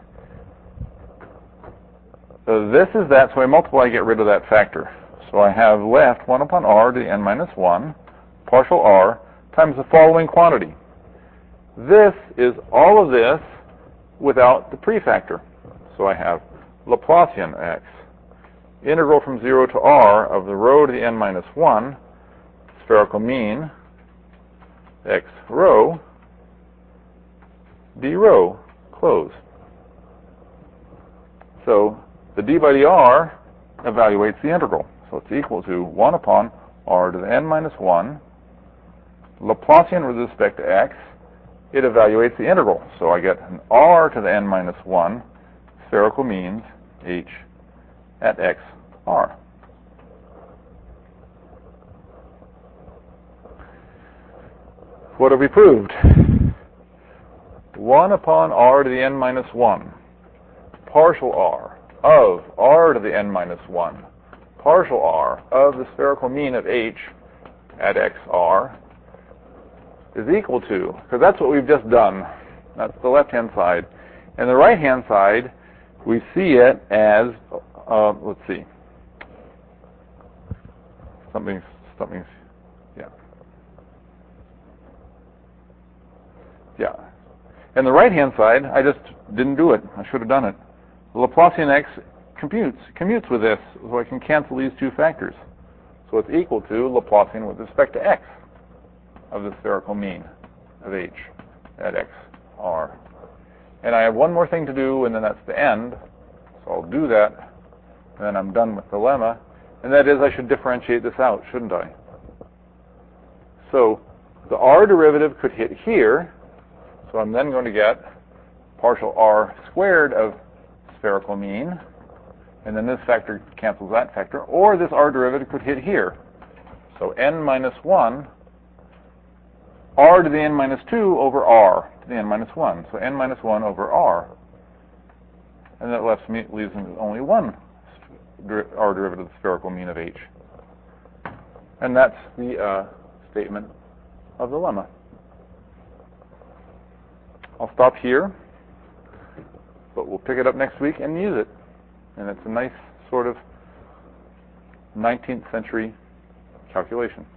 So this is that, so I multiply, get rid of that factor. So I have left one upon r to the n minus one, partial r, times the following quantity. This is all of this without the prefactor. So I have Laplacian x, integral from zero to r of the rho to the n minus one, spherical mean, x rho, d rho, close. So the d by dr evaluates the integral. So it's equal to one upon r to the n minus one, Laplacian with respect to x, it evaluates the integral. So I get an r to the n minus one, spherical means, h, at x, r. What have we proved? one upon r to the n minus one, partial r, of r to the n minus one, partial r, of the spherical mean of h at xr, is equal to, because that's what we've just done. That's the left-hand side. And the right-hand side, we see it as, uh, let's see, something's, something's, yeah. Yeah. And the right-hand side, I just didn't do it. I should have done it. The Laplacian x computes, commutes with this, so I can cancel these two factors. So it's equal to Laplacian with respect to x of the spherical mean of h at x, r. And I have one more thing to do, and then that's the end. So I'll do that, and then I'm done with the lemma. And that is, I should differentiate this out, shouldn't I? So the r derivative could hit here. So I'm then going to get partial r squared of spherical mean, and then this factor cancels that factor, or this r derivative could hit here. So n minus one, r to the n minus two over r to the n minus one. So n minus one over r. And that left me, leaves me with only one r derivative of the spherical mean of h. And that's the uh, statement of the lemma. I'll stop here, but we'll pick it up next week and use it. And it's a nice sort of nineteenth century calculation.